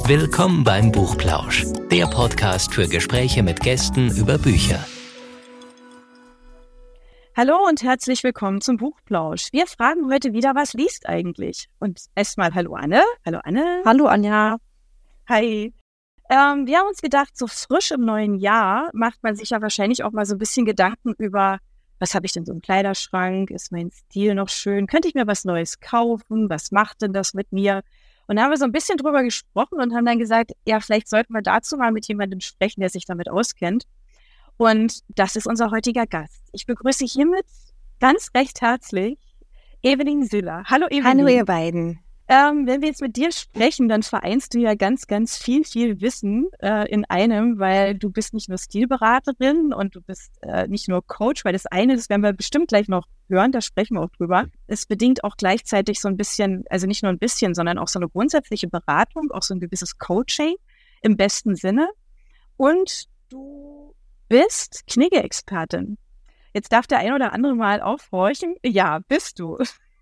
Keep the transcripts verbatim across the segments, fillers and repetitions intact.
Willkommen beim Buchplausch, der Podcast für Gespräche mit Gästen über Bücher. Hallo und herzlich willkommen zum Buchplausch. Wir fragen heute wieder, was liest eigentlich? Und erstmal hallo Anne. Hallo Anne. Hallo Anja. Hi. Ähm, wir haben uns gedacht, so frisch im neuen Jahr macht man sich ja wahrscheinlich auch mal so ein bisschen Gedanken über, was habe ich denn so im Kleiderschrank? Ist mein Stil noch schön? Könnte ich mir was Neues kaufen? Was macht denn das mit mir? Und da haben wir so ein bisschen drüber gesprochen und haben dann gesagt, ja, vielleicht sollten wir dazu mal mit jemandem sprechen, der sich damit auskennt. Und das ist unser heutiger Gast. Ich begrüße hiermit ganz recht herzlich Evelyn Süller. Hallo Evelyn. Hallo ihr beiden. Ähm, wenn wir jetzt mit dir sprechen, dann vereinst du ja ganz, ganz viel, viel Wissen äh, in einem, weil du bist nicht nur Stilberaterin und du bist äh, nicht nur Coach, weil das eine, das werden wir bestimmt gleich noch hören, da sprechen wir auch drüber. Es bedingt auch gleichzeitig so ein bisschen, also nicht nur ein bisschen, sondern auch so eine grundsätzliche Beratung, auch so ein gewisses Coaching im besten Sinne. Und du bist Knigge-Expertin. Jetzt darf der ein oder andere mal aufhorchen. Ja, bist du.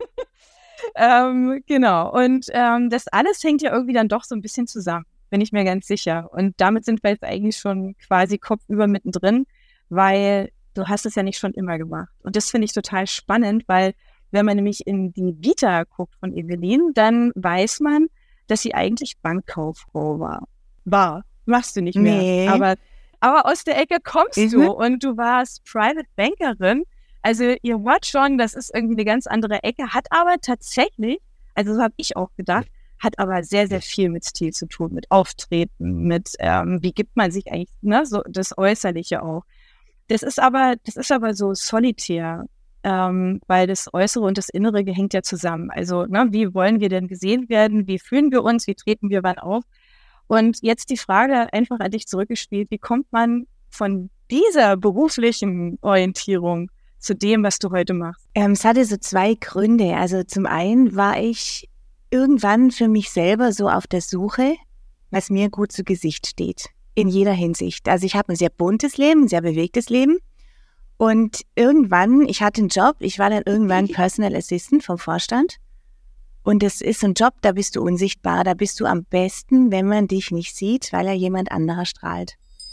ähm, genau. Und ähm, das alles hängt ja irgendwie dann doch so ein bisschen zusammen, bin ich mir ganz sicher. Und damit sind wir jetzt eigentlich schon quasi kopfüber mittendrin, weil du hast es ja nicht schon immer gemacht. Und das finde ich total spannend, weil wenn man nämlich in die Vita guckt von Evelyn, dann weiß man, dass sie eigentlich Bankkauffrau war. War. Machst du nicht mehr. Nee. Aber Aber aus der Ecke kommst Mhm. du und du warst Private Bankerin. Also ihr wart schon, das ist irgendwie eine ganz andere Ecke, hat aber tatsächlich, also so habe ich auch gedacht, hat aber sehr, sehr viel mit Stil zu tun, mit Auftreten, mit ähm, wie gibt man sich eigentlich, ne, so das Äußerliche auch. Das ist aber, das ist aber so solitär, ähm, weil das Äußere und das Innere hängt ja zusammen. Also, ne, wie wollen wir denn gesehen werden? Wie fühlen wir uns? Wie treten wir wann auf? Und jetzt die Frage einfach an dich zurückgespielt, wie kommt man von dieser beruflichen Orientierung zu dem, was du heute machst? Ähm, es hatte so zwei Gründe. Also zum einen war ich irgendwann für mich selber so auf der Suche, was mir gut zu Gesicht steht. In jeder Hinsicht. Also ich habe ein sehr buntes Leben, ein sehr bewegtes Leben. Und irgendwann, ich hatte einen Job, ich war dann irgendwann Personal Assistant vom Vorstand. Und das ist so ein Job, da bist du unsichtbar, da bist du am besten, wenn man dich nicht sieht, weil ja jemand anderer strahlt.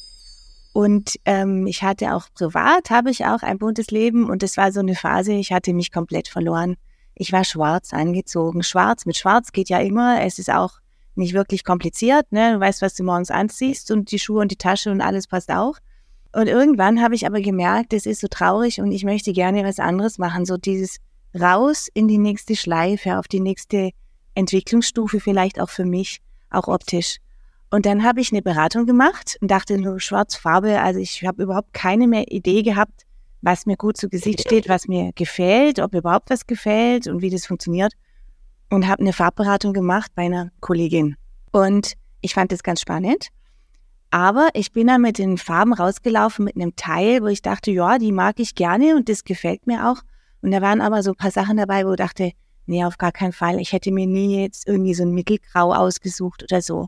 Und ähm, ich hatte auch privat, habe ich auch ein buntes Leben und das war so eine Phase, ich hatte mich komplett verloren. Ich war schwarz angezogen. Schwarz mit Schwarz geht ja immer, es ist auch nicht wirklich kompliziert, ne? Du weißt, was du morgens anziehst und die Schuhe und die Tasche und alles passt auch. Und irgendwann habe ich aber gemerkt, das ist so traurig und ich möchte gerne was anderes machen, so dieses raus in die nächste Schleife, auf die nächste Entwicklungsstufe, vielleicht auch für mich, auch optisch. Und dann habe ich eine Beratung gemacht und dachte nur Schwarzfarbe, also ich habe überhaupt keine mehr Idee gehabt, was mir gut zu Gesicht steht, was mir gefällt, ob überhaupt was gefällt und wie das funktioniert. Und habe eine Farbberatung gemacht bei einer Kollegin. Und ich fand das ganz spannend. Aber ich bin dann mit den Farben rausgelaufen mit einem Teil, wo ich dachte, ja, die mag ich gerne und das gefällt mir auch. Und da waren aber so ein paar Sachen dabei, wo ich dachte, nee, auf gar keinen Fall. Ich hätte mir nie jetzt irgendwie so ein Mittelgrau ausgesucht oder so.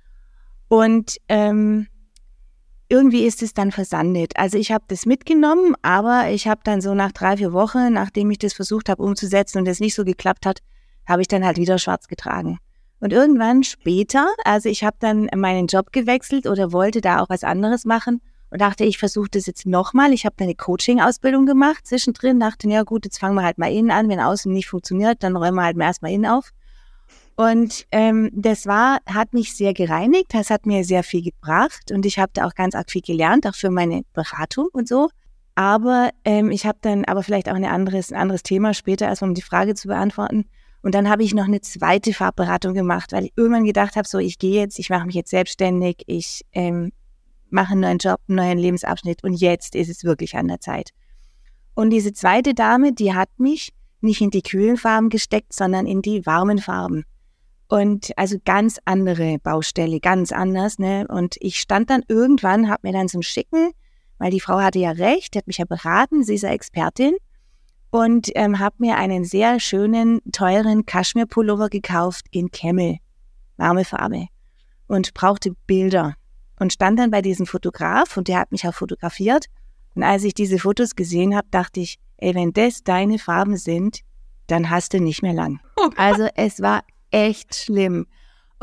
Und ähm, irgendwie ist es dann versandet. Also ich habe das mitgenommen, aber ich habe dann so nach drei, vier Wochen, nachdem ich das versucht habe umzusetzen und das nicht so geklappt hat, habe ich dann halt wieder schwarz getragen. Und irgendwann später, also ich habe dann meinen Job gewechselt oder wollte da auch was anderes machen und dachte, ich versuche das jetzt nochmal. Ich habe dann eine Coaching-Ausbildung gemacht zwischendrin, dachte, ja gut, jetzt fangen wir halt mal innen an. Wenn außen nicht funktioniert, dann räumen wir halt mal erstmal innen auf. Und ähm, das war, hat mich sehr gereinigt, das hat mir sehr viel gebracht und ich habe da auch ganz arg viel gelernt, auch für meine Beratung und so. Aber ähm, ich habe dann, aber vielleicht auch ein anderes, ein anderes Thema später, erstmal um die Frage zu beantworten. Und dann habe ich noch eine zweite Farbberatung gemacht, weil ich irgendwann gedacht habe, so ich gehe jetzt, ich mache mich jetzt selbstständig, ich ähm, mache einen neuen Job, einen neuen Lebensabschnitt und jetzt ist es wirklich an der Zeit. Und diese zweite Dame, die hat mich nicht in die kühlen Farben gesteckt, sondern in die warmen Farben. Und also ganz andere Baustelle, ganz anders, ne? Und ich stand dann irgendwann, habe mir dann so einen schicken, weil die Frau hatte ja recht, die hat mich ja beraten, sie ist ja Expertin und ähm, habe mir einen sehr schönen, teuren Kaschmir-Pullover gekauft in Camel, warme Farbe und brauchte Bilder und stand dann bei diesem Fotograf und der hat mich auch fotografiert und als ich diese Fotos gesehen habe, dachte ich, ey, wenn das deine Farben sind, dann hast du nicht mehr lang. Also es war echt schlimm.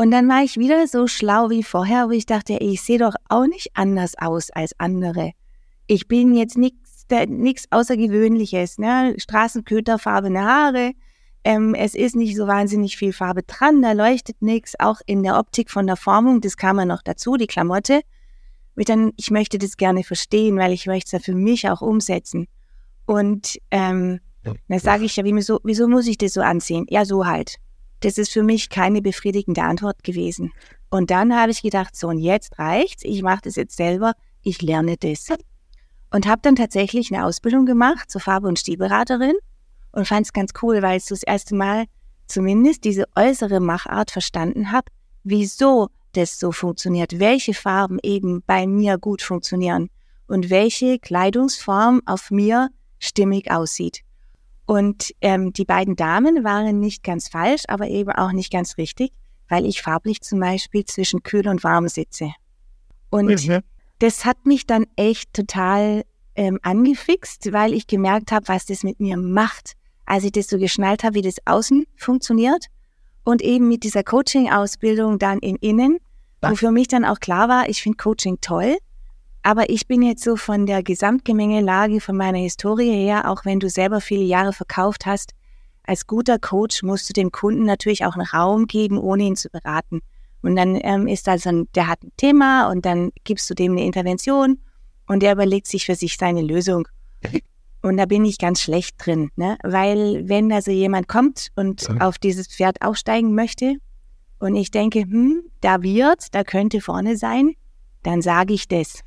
Und dann war ich wieder so schlau wie vorher, wo ich dachte, ey, ich sehe doch auch nicht anders aus als andere. Ich bin jetzt nichts nichts Außergewöhnliches, ne? Straßenköter, farbene Haare. Ähm, es ist nicht so wahnsinnig viel Farbe dran, da leuchtet nichts. Auch in der Optik von der Formung, das kam ja noch dazu, die Klamotte. Und dann, ich möchte das gerne verstehen, weil ich möchte es ja für mich auch umsetzen. Und ähm, dann sage ich ja, wieso, wieso muss ich das so anziehen? Ja, so halt. Das ist für mich keine befriedigende Antwort gewesen. Und dann habe ich gedacht, so und jetzt reicht's, ich mache das jetzt selber, ich lerne das. Und habe dann tatsächlich eine Ausbildung gemacht zur Farbe- und Stilberaterin und fand es ganz cool, weil ich so das erste Mal zumindest diese äußere Machart verstanden habe, wieso das so funktioniert, welche Farben eben bei mir gut funktionieren und welche Kleidungsform auf mir stimmig aussieht. Und ähm, die beiden Damen waren nicht ganz falsch, aber eben auch nicht ganz richtig, weil ich farblich zum Beispiel zwischen kühl und warm sitze. Und mhm. das hat mich dann echt total ähm, angefixt, weil ich gemerkt habe, was das mit mir macht, als ich das so geschnallt habe, wie das außen funktioniert und eben mit dieser Coaching-Ausbildung dann in Innen, wo für mich dann auch klar war, ich finde Coaching toll, aber ich bin jetzt so von der Gesamtgemengelage, von meiner Historie her, auch wenn du selber viele Jahre verkauft hast, als guter Coach musst du dem Kunden natürlich auch einen Raum geben, ohne ihn zu beraten. Und dann ähm, ist also ein, der hat ein Thema und dann gibst du dem eine Intervention und der überlegt sich für sich seine Lösung. Und da bin ich ganz schlecht drin, ne? Weil wenn also jemand kommt und ja. auf dieses Pferd aufsteigen möchte und ich denke, hm, da wird, da könnte vorne sein, dann sage ich das.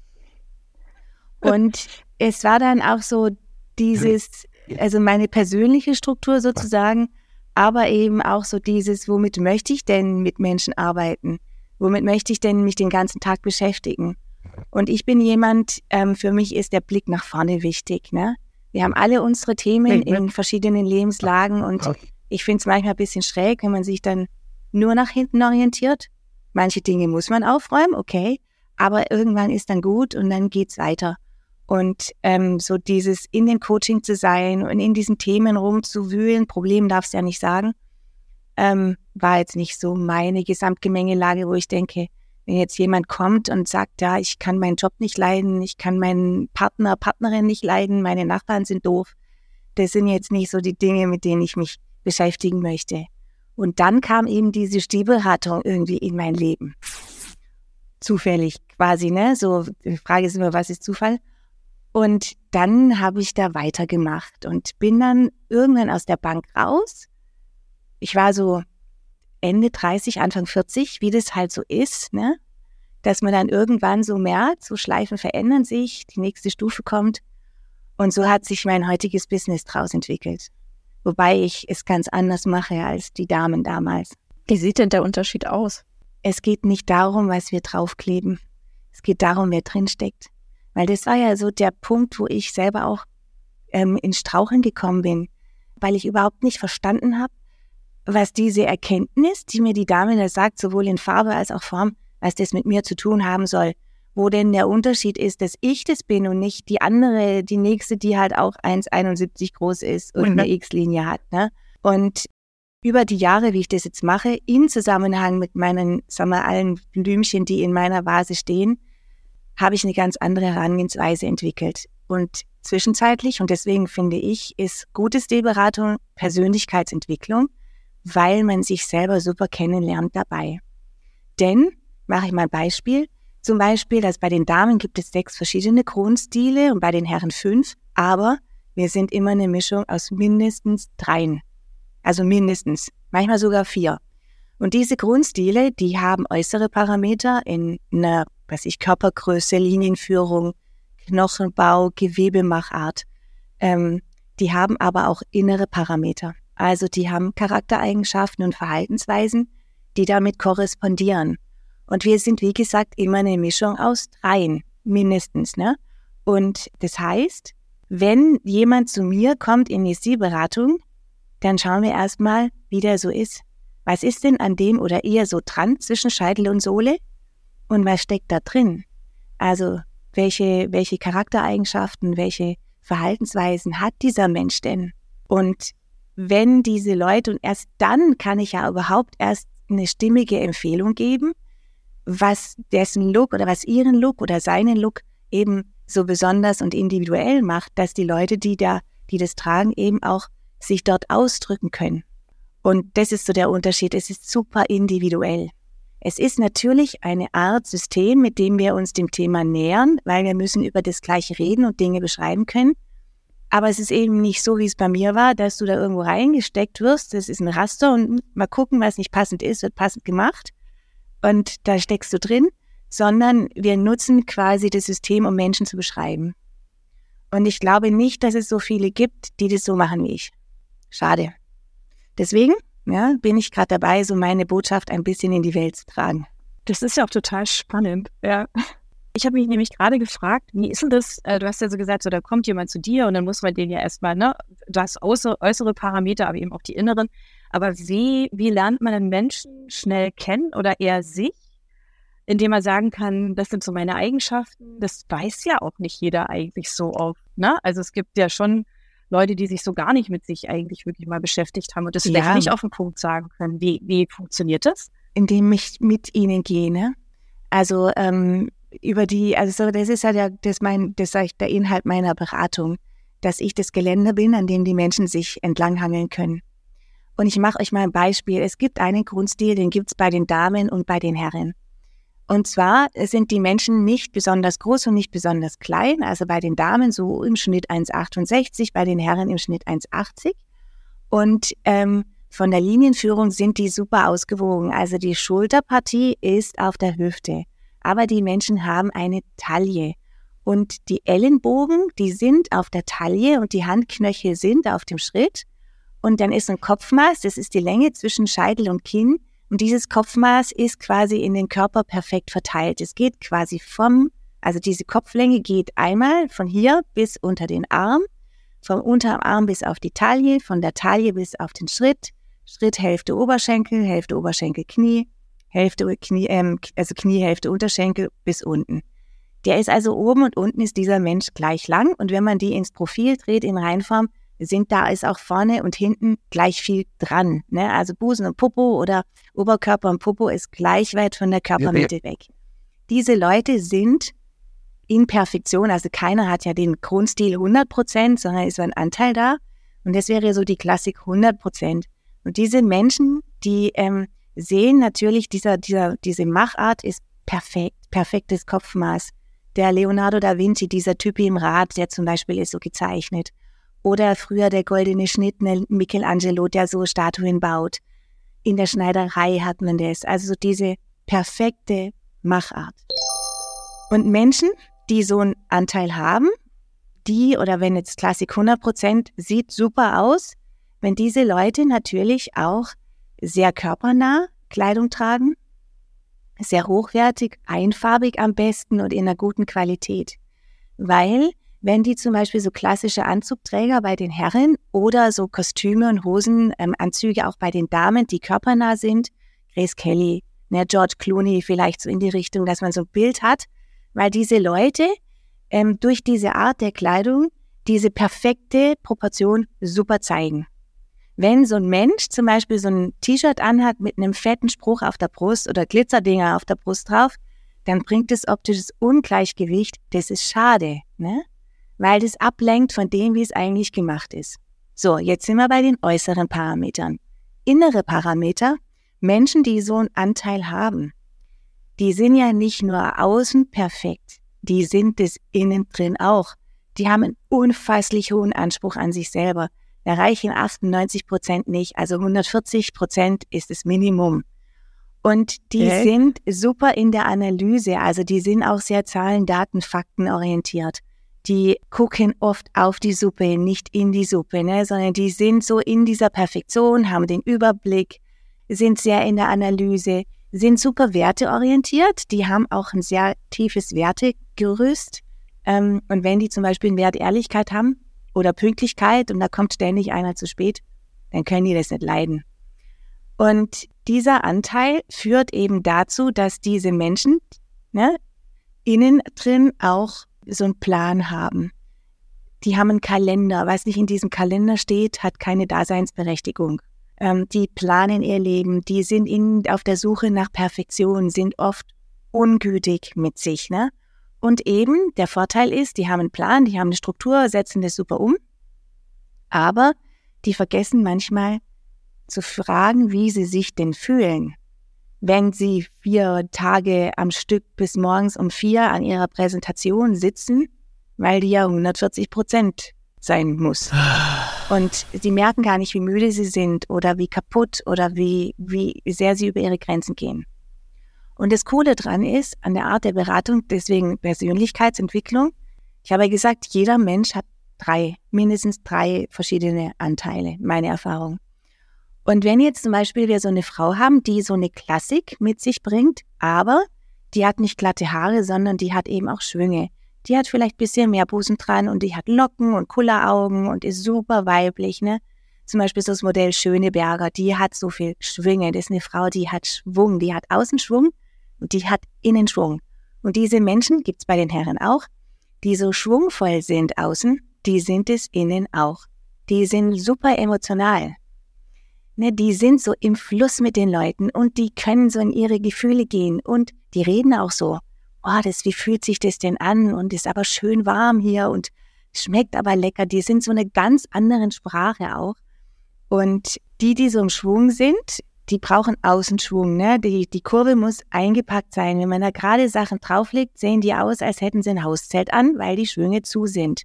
Und es war dann auch so dieses, also meine persönliche Struktur sozusagen, aber eben auch so dieses, womit möchte ich denn mit Menschen arbeiten? Womit möchte ich denn mich den ganzen Tag beschäftigen? Und ich bin jemand, ähm, für mich ist der Blick nach vorne wichtig, ne? Wir haben alle unsere Themen in verschiedenen Lebenslagen und ich finde es manchmal ein bisschen schräg, wenn man sich dann nur nach hinten orientiert. Manche Dinge muss man aufräumen, okay, aber irgendwann ist dann gut und dann geht's weiter. Und ähm, so dieses in dem Coaching zu sein und in diesen Themen rumzuwühlen, Problem darfst du ja nicht sagen, ähm, war jetzt nicht so meine Gesamtgemengelage, wo ich denke, wenn jetzt jemand kommt und sagt, ja, ich kann meinen Job nicht leiden, ich kann meinen Partner, Partnerin nicht leiden, meine Nachbarn sind doof, das sind jetzt nicht so die Dinge, mit denen ich mich beschäftigen möchte. Und dann kam eben diese Stilberatung irgendwie in mein Leben. Zufällig quasi, ne? So, die Frage ist immer, was ist Zufall? Und dann habe ich da weitergemacht und bin dann irgendwann aus der Bank raus. Ich war so Ende dreißig, Anfang vierzig, wie das halt so ist, ne? Dass man dann irgendwann so merkt, so Schleifen verändern sich, die nächste Stufe kommt. Und so hat sich mein heutiges Business draus entwickelt. Wobei ich es ganz anders mache als die Damen damals. Wie sieht denn der Unterschied aus? Es geht nicht darum, was wir draufkleben. Es geht darum, wer drinsteckt. Weil das war ja so der Punkt, wo ich selber auch ähm, ins Straucheln gekommen bin. Weil ich überhaupt nicht verstanden habe, was diese Erkenntnis, die mir die Dame da sagt, sowohl in Farbe als auch Form, was das mit mir zu tun haben soll. Wo denn der Unterschied ist, dass ich das bin und nicht die andere, die nächste, die halt auch eins Komma einundsiebzig groß ist und eine X-Linie hat, ne? Und über die Jahre, wie ich das jetzt mache, in Zusammenhang mit meinen, sagen wir, allen Blümchen, die in meiner Vase stehen, habe ich eine ganz andere Herangehensweise entwickelt. Und zwischenzeitlich, und deswegen finde ich, ist gute Stilberatung Persönlichkeitsentwicklung, weil man sich selber super kennenlernt dabei. Denn, mache ich mal ein Beispiel, zum Beispiel, dass bei den Damen gibt es sechs verschiedene Kronstile und bei den Herren fünf, aber wir sind immer eine Mischung aus mindestens dreien. Also mindestens, manchmal sogar vier. Und diese Grundstile, die haben äußere Parameter in einer, weiß ich, Körpergröße, Linienführung, Knochenbau, Gewebemachart. Ähm, die haben aber auch innere Parameter. Also die haben Charaktereigenschaften und Verhaltensweisen, die damit korrespondieren. Und wir sind, wie gesagt, immer eine Mischung aus dreien, mindestens, ne? Und das heißt, wenn jemand zu mir kommt in die Stilberatung, dann schauen wir erstmal, wie der so ist. Was ist denn an dem oder ihr so dran zwischen Scheitel und Sohle? Und was steckt da drin? Also, welche, welche Charaktereigenschaften, welche Verhaltensweisen hat dieser Mensch denn? Und wenn diese Leute, und erst dann kann ich ja überhaupt erst eine stimmige Empfehlung geben, was dessen Look oder was ihren Look oder seinen Look eben so besonders und individuell macht, dass die Leute, die da, die das tragen, eben auch sich dort ausdrücken können. Und das ist so der Unterschied. Es ist super individuell. Es ist natürlich eine Art System, mit dem wir uns dem Thema nähern, weil wir müssen über das Gleiche reden und Dinge beschreiben können. Aber es ist eben nicht so, wie es bei mir war, dass du da irgendwo reingesteckt wirst. Das ist ein Raster und mal gucken, was nicht passend ist, wird passend gemacht. Und da steckst du drin, sondern wir nutzen quasi das System, um Menschen zu beschreiben. Und ich glaube nicht, dass es so viele gibt, die das so machen wie ich. Schade. Deswegen ja, bin ich gerade dabei, so meine Botschaft ein bisschen in die Welt zu tragen. Das ist ja auch total spannend. Ja. Ich habe mich nämlich gerade gefragt, wie ist denn das, äh, du hast ja so gesagt, so da kommt jemand zu dir und dann muss man den ja erstmal, ne, du hast äußere, äußere Parameter, aber eben auch die inneren. Aber wie, wie lernt man einen Menschen schnell kennen oder eher sich, indem man sagen kann, das sind so meine Eigenschaften? Das weiß ja auch nicht jeder eigentlich so oft, ne? Also es gibt ja schon Leute, die sich so gar nicht mit sich eigentlich wirklich mal beschäftigt haben und das vielleicht Ja. nicht auf den Punkt sagen können. Wie, wie funktioniert das? Indem ich mit ihnen gehe, ne? Also ähm, über die, also so, das ist halt ja das mein, das sag ich, der Inhalt meiner Beratung, dass ich das Geländer bin, an dem die Menschen sich entlanghangeln können. Und ich mache euch mal ein Beispiel. Es gibt einen Grundstil, den gibt's bei den Damen und bei den Herren. Und zwar sind die Menschen nicht besonders groß und nicht besonders klein. Also bei den Damen so im Schnitt eins Komma achtundsechzig, bei den Herren im Schnitt eins Komma achtzig. Und ähm, von der Linienführung sind die super ausgewogen. Also die Schulterpartie ist auf der Hüfte. Aber die Menschen haben eine Taille. Und die Ellenbogen, die sind auf der Taille und die Handknöchel sind auf dem Schritt. Und dann ist ein Kopfmaß, das ist die Länge zwischen Scheitel und Kinn. Und dieses Kopfmaß ist quasi in den Körper perfekt verteilt. Es geht quasi vom, also diese Kopflänge geht einmal von hier bis unter den Arm, vom Unterarm bis auf die Taille, von der Taille bis auf den Schritt, Schritt Hälfte Oberschenkel, Hälfte Oberschenkel, Knie, Hälfte Knie, ähm, also Knie, Hälfte Unterschenkel bis unten. Der ist also oben und unten ist dieser Mensch gleich lang und wenn man die ins Profil dreht in Reihenform, sind da ist auch vorne und hinten gleich viel dran. Ne? Also Busen und Popo oder Oberkörper und Popo ist gleich weit von der Körpermitte weg. Diese Leute sind in Perfektion, also keiner hat ja den Grundstil hundert Prozent, sondern ist so ein Anteil da. Und das wäre so die Klassik hundert Prozent. Und diese Menschen, die ähm, sehen natürlich, dieser, dieser, diese Machart ist perfekt, perfektes Kopfmaß. Der Leonardo da Vinci, dieser Typ im Rad, der zum Beispiel ist so gezeichnet. Oder früher der goldene Schnitt, Michelangelo, der so Statuen baut. In der Schneiderei hat man das. Also so diese perfekte Machart. Und Menschen, die so einen Anteil haben, die, oder wenn jetzt Klassik hundert Prozent, sieht super aus, wenn diese Leute natürlich auch sehr körpernah Kleidung tragen, sehr hochwertig, einfarbig am besten und in einer guten Qualität. Weil wenn die zum Beispiel so klassische Anzugträger bei den Herren oder so Kostüme und Hosenanzüge ähm, auch bei den Damen, die körpernah sind, Grace Kelly, ne, George Clooney vielleicht so in die Richtung, dass man so ein Bild hat, weil diese Leute ähm, durch diese Art der Kleidung diese perfekte Proportion super zeigen. Wenn so ein Mensch zum Beispiel so ein T-Shirt anhat mit einem fetten Spruch auf der Brust oder Glitzerdinger auf der Brust drauf, dann bringt es optisches Ungleichgewicht, das ist schade, ne? Weil das ablenkt von dem, wie es eigentlich gemacht ist. So, jetzt sind wir bei den äußeren Parametern. Innere Parameter, Menschen, die so einen Anteil haben, die sind ja nicht nur außen perfekt, die sind es innen drin auch. Die haben einen unfasslich hohen Anspruch an sich selber. Erreichen achtundneunzig Prozent nicht, also hundertvierzig Prozent ist das Minimum. Und die okay. sind super in der Analyse, also die sind auch sehr Zahlen, Daten, Fakten orientiert. Die gucken oft auf die Suppe, nicht in die Suppe, ne, sondern die sind so in dieser Perfektion, haben den Überblick, sind sehr in der Analyse, sind super werteorientiert, die haben auch ein sehr tiefes Wertegerüst. Ähm, und wenn die zum Beispiel einen Wert Ehrlichkeit haben oder Pünktlichkeit und da kommt ständig einer zu spät, dann können die das nicht leiden. Und dieser Anteil führt eben dazu, dass diese Menschen, ne, innen drin auch so einen Plan haben. Die haben einen Kalender. Was nicht in diesem Kalender steht, hat keine Daseinsberechtigung. ähm, die planen ihr Leben, die sind in, auf der Suche nach Perfektion, sind oft ungütig mit sich, ne? Und eben, der Vorteil ist, die haben einen Plan, die haben eine Struktur, setzen das super um, aber die vergessen manchmal zu fragen, wie sie sich denn fühlen, wenn sie vier Tage am Stück bis morgens um vier an ihrer Präsentation sitzen, weil die ja hundertvierzig Prozent sein muss. Und sie merken gar nicht, wie müde sie sind oder wie kaputt oder wie, wie sehr sie über ihre Grenzen gehen. Und das Coole dran ist, an der Art der Beratung, deswegen Persönlichkeitsentwicklung, ich habe ja gesagt, jeder Mensch hat drei, mindestens drei verschiedene Anteile, meine Erfahrung. Und wenn jetzt zum Beispiel wir so eine Frau haben, die so eine Klassik mit sich bringt, aber die hat nicht glatte Haare, sondern die hat eben auch Schwünge. Die hat vielleicht ein bisschen mehr Busen dran und die hat Locken und Kulleraugen und ist super weiblich, ne? Zum Beispiel so das Modell Schöneberger, die hat so viel Schwünge. Das ist eine Frau, die hat Schwung, die hat Außenschwung und die hat Innenschwung. Und diese Menschen gibt's bei den Herren auch, die so schwungvoll sind außen, die sind es innen auch. Die sind super emotional. Ne, die sind so im Fluss mit den Leuten und die können so in ihre Gefühle gehen und die reden auch so. Oh, das, wie fühlt sich das denn an? Und ist aber schön warm hier und schmeckt aber lecker. Die sind so eine ganz andere Sprache auch. Und die, die so im Schwung sind, die brauchen Außenschwung. Ne? Die, die Kurve muss eingepackt sein. Wenn man da gerade Sachen drauflegt, sehen die aus, als hätten sie ein Hauszelt an, weil die Schwünge zu sind.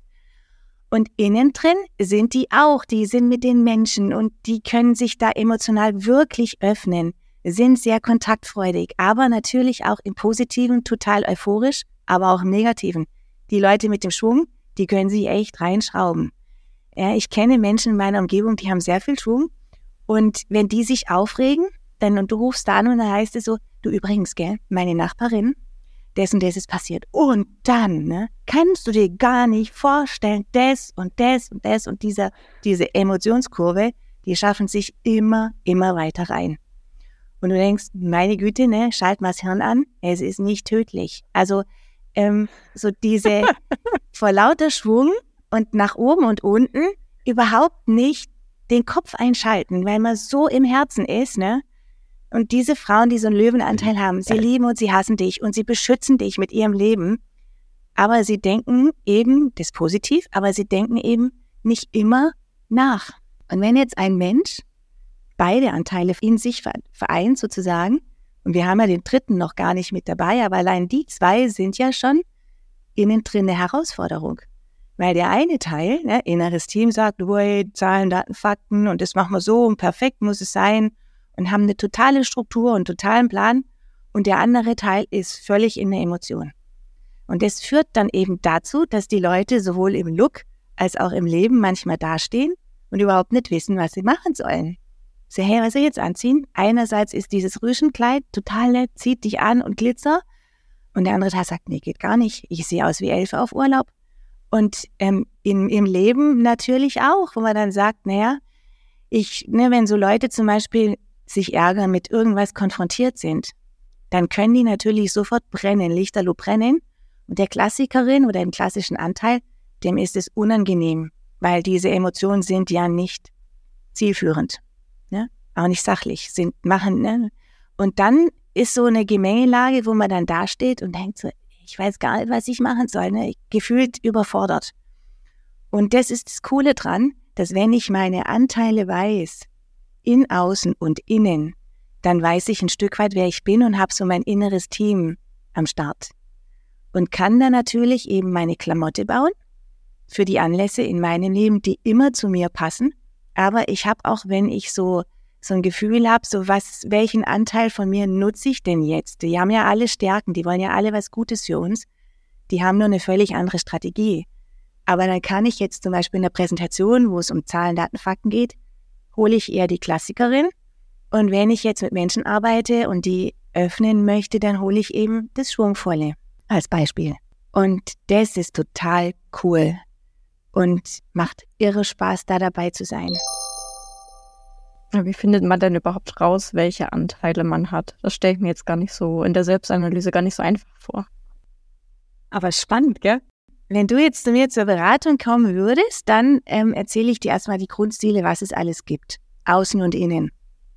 Und innen drin sind die auch, die sind mit den Menschen und die können sich da emotional wirklich öffnen, sind sehr kontaktfreudig, aber natürlich auch im Positiven total euphorisch, aber auch im Negativen. Die Leute mit dem Schwung, die können sich echt reinschrauben. Ja, ich kenne Menschen in meiner Umgebung, die haben sehr viel Schwung und wenn die sich aufregen, dann und du rufst da an und dann heißt es so, du übrigens, gell, meine Nachbarin, das und das ist passiert. Und dann, ne, kannst du dir gar nicht vorstellen, das und das und das und dieser, diese Emotionskurve, die schaffen sich immer, immer weiter rein. Und du denkst, meine Güte, ne, schalt mal das Hirn an, es ist nicht tödlich. Also, ähm, so diese vor lauter Schwung und nach oben und unten überhaupt nicht den Kopf einschalten, weil man so im Herzen ist, ne? Und diese Frauen, die so einen Löwenanteil haben, sie lieben und sie hassen dich und sie beschützen dich mit ihrem Leben. Aber sie denken eben, das ist positiv, aber sie denken eben nicht immer nach. Und wenn jetzt ein Mensch beide Anteile in sich vereint sozusagen, und wir haben ja den dritten noch gar nicht mit dabei, aber allein die zwei sind ja schon innen drin eine Herausforderung. Weil der eine Teil, ne, inneres Team sagt, hey, Zahlen, Daten, Fakten und das machen wir so und perfekt muss es sein, und haben eine totale Struktur und totalen Plan und der andere Teil ist völlig in der Emotion. Und das führt dann eben dazu, dass die Leute sowohl im Look als auch im Leben manchmal dastehen und überhaupt nicht wissen, was sie machen sollen. So, hey, was soll ich jetzt anziehen? Einerseits ist dieses Rüschenkleid total nett, zieht dich an und Glitzer und der andere Teil sagt, nee, geht gar nicht, ich sehe aus wie Elfe auf Urlaub. Und ähm, im, im Leben natürlich auch, wo man dann sagt, naja, ich, ne, wenn so Leute zum Beispiel sich ärgern, mit irgendwas konfrontiert sind, dann können die natürlich sofort brennen, lichterloh brennen. Und der Klassikerin oder dem klassischen Anteil, dem ist es unangenehm, weil diese Emotionen sind ja nicht zielführend, ne? Auch nicht sachlich, sind machen. Ne? Und dann ist so eine Gemengelage, wo man dann dasteht und denkt so, ich weiß gar nicht, was ich machen soll, ne? Gefühlt überfordert. Und das ist das Coole dran, dass wenn ich meine Anteile weiß, in Außen und Innen, dann weiß ich ein Stück weit, wer ich bin und habe so mein inneres Team am Start. Und kann dann natürlich eben meine Klamotte bauen für die Anlässe in meinem Leben, die immer zu mir passen. Aber ich habe auch, wenn ich so so ein Gefühl habe, so was, welchen Anteil von mir nutze ich denn jetzt? Die haben ja alle Stärken, die wollen ja alle was Gutes für uns. Die haben nur eine völlig andere Strategie. Aber dann kann ich jetzt zum Beispiel in der Präsentation, wo es um Zahlen, Daten, Fakten geht, hole ich eher die Klassikerin. Und wenn ich jetzt mit Menschen arbeite und die öffnen möchte, dann hole ich eben das Schwungvolle als Beispiel. Und das ist total cool und macht irre Spaß, da dabei zu sein. Wie findet man denn überhaupt raus, welche Anteile man hat? Das stelle ich mir jetzt gar nicht so in der Selbstanalyse gar nicht so einfach vor. Aber spannend, gell? Wenn du jetzt zu mir zur Beratung kommen würdest, dann ähm, erzähle ich dir erstmal die Grundstile, was es alles gibt. außen und innen.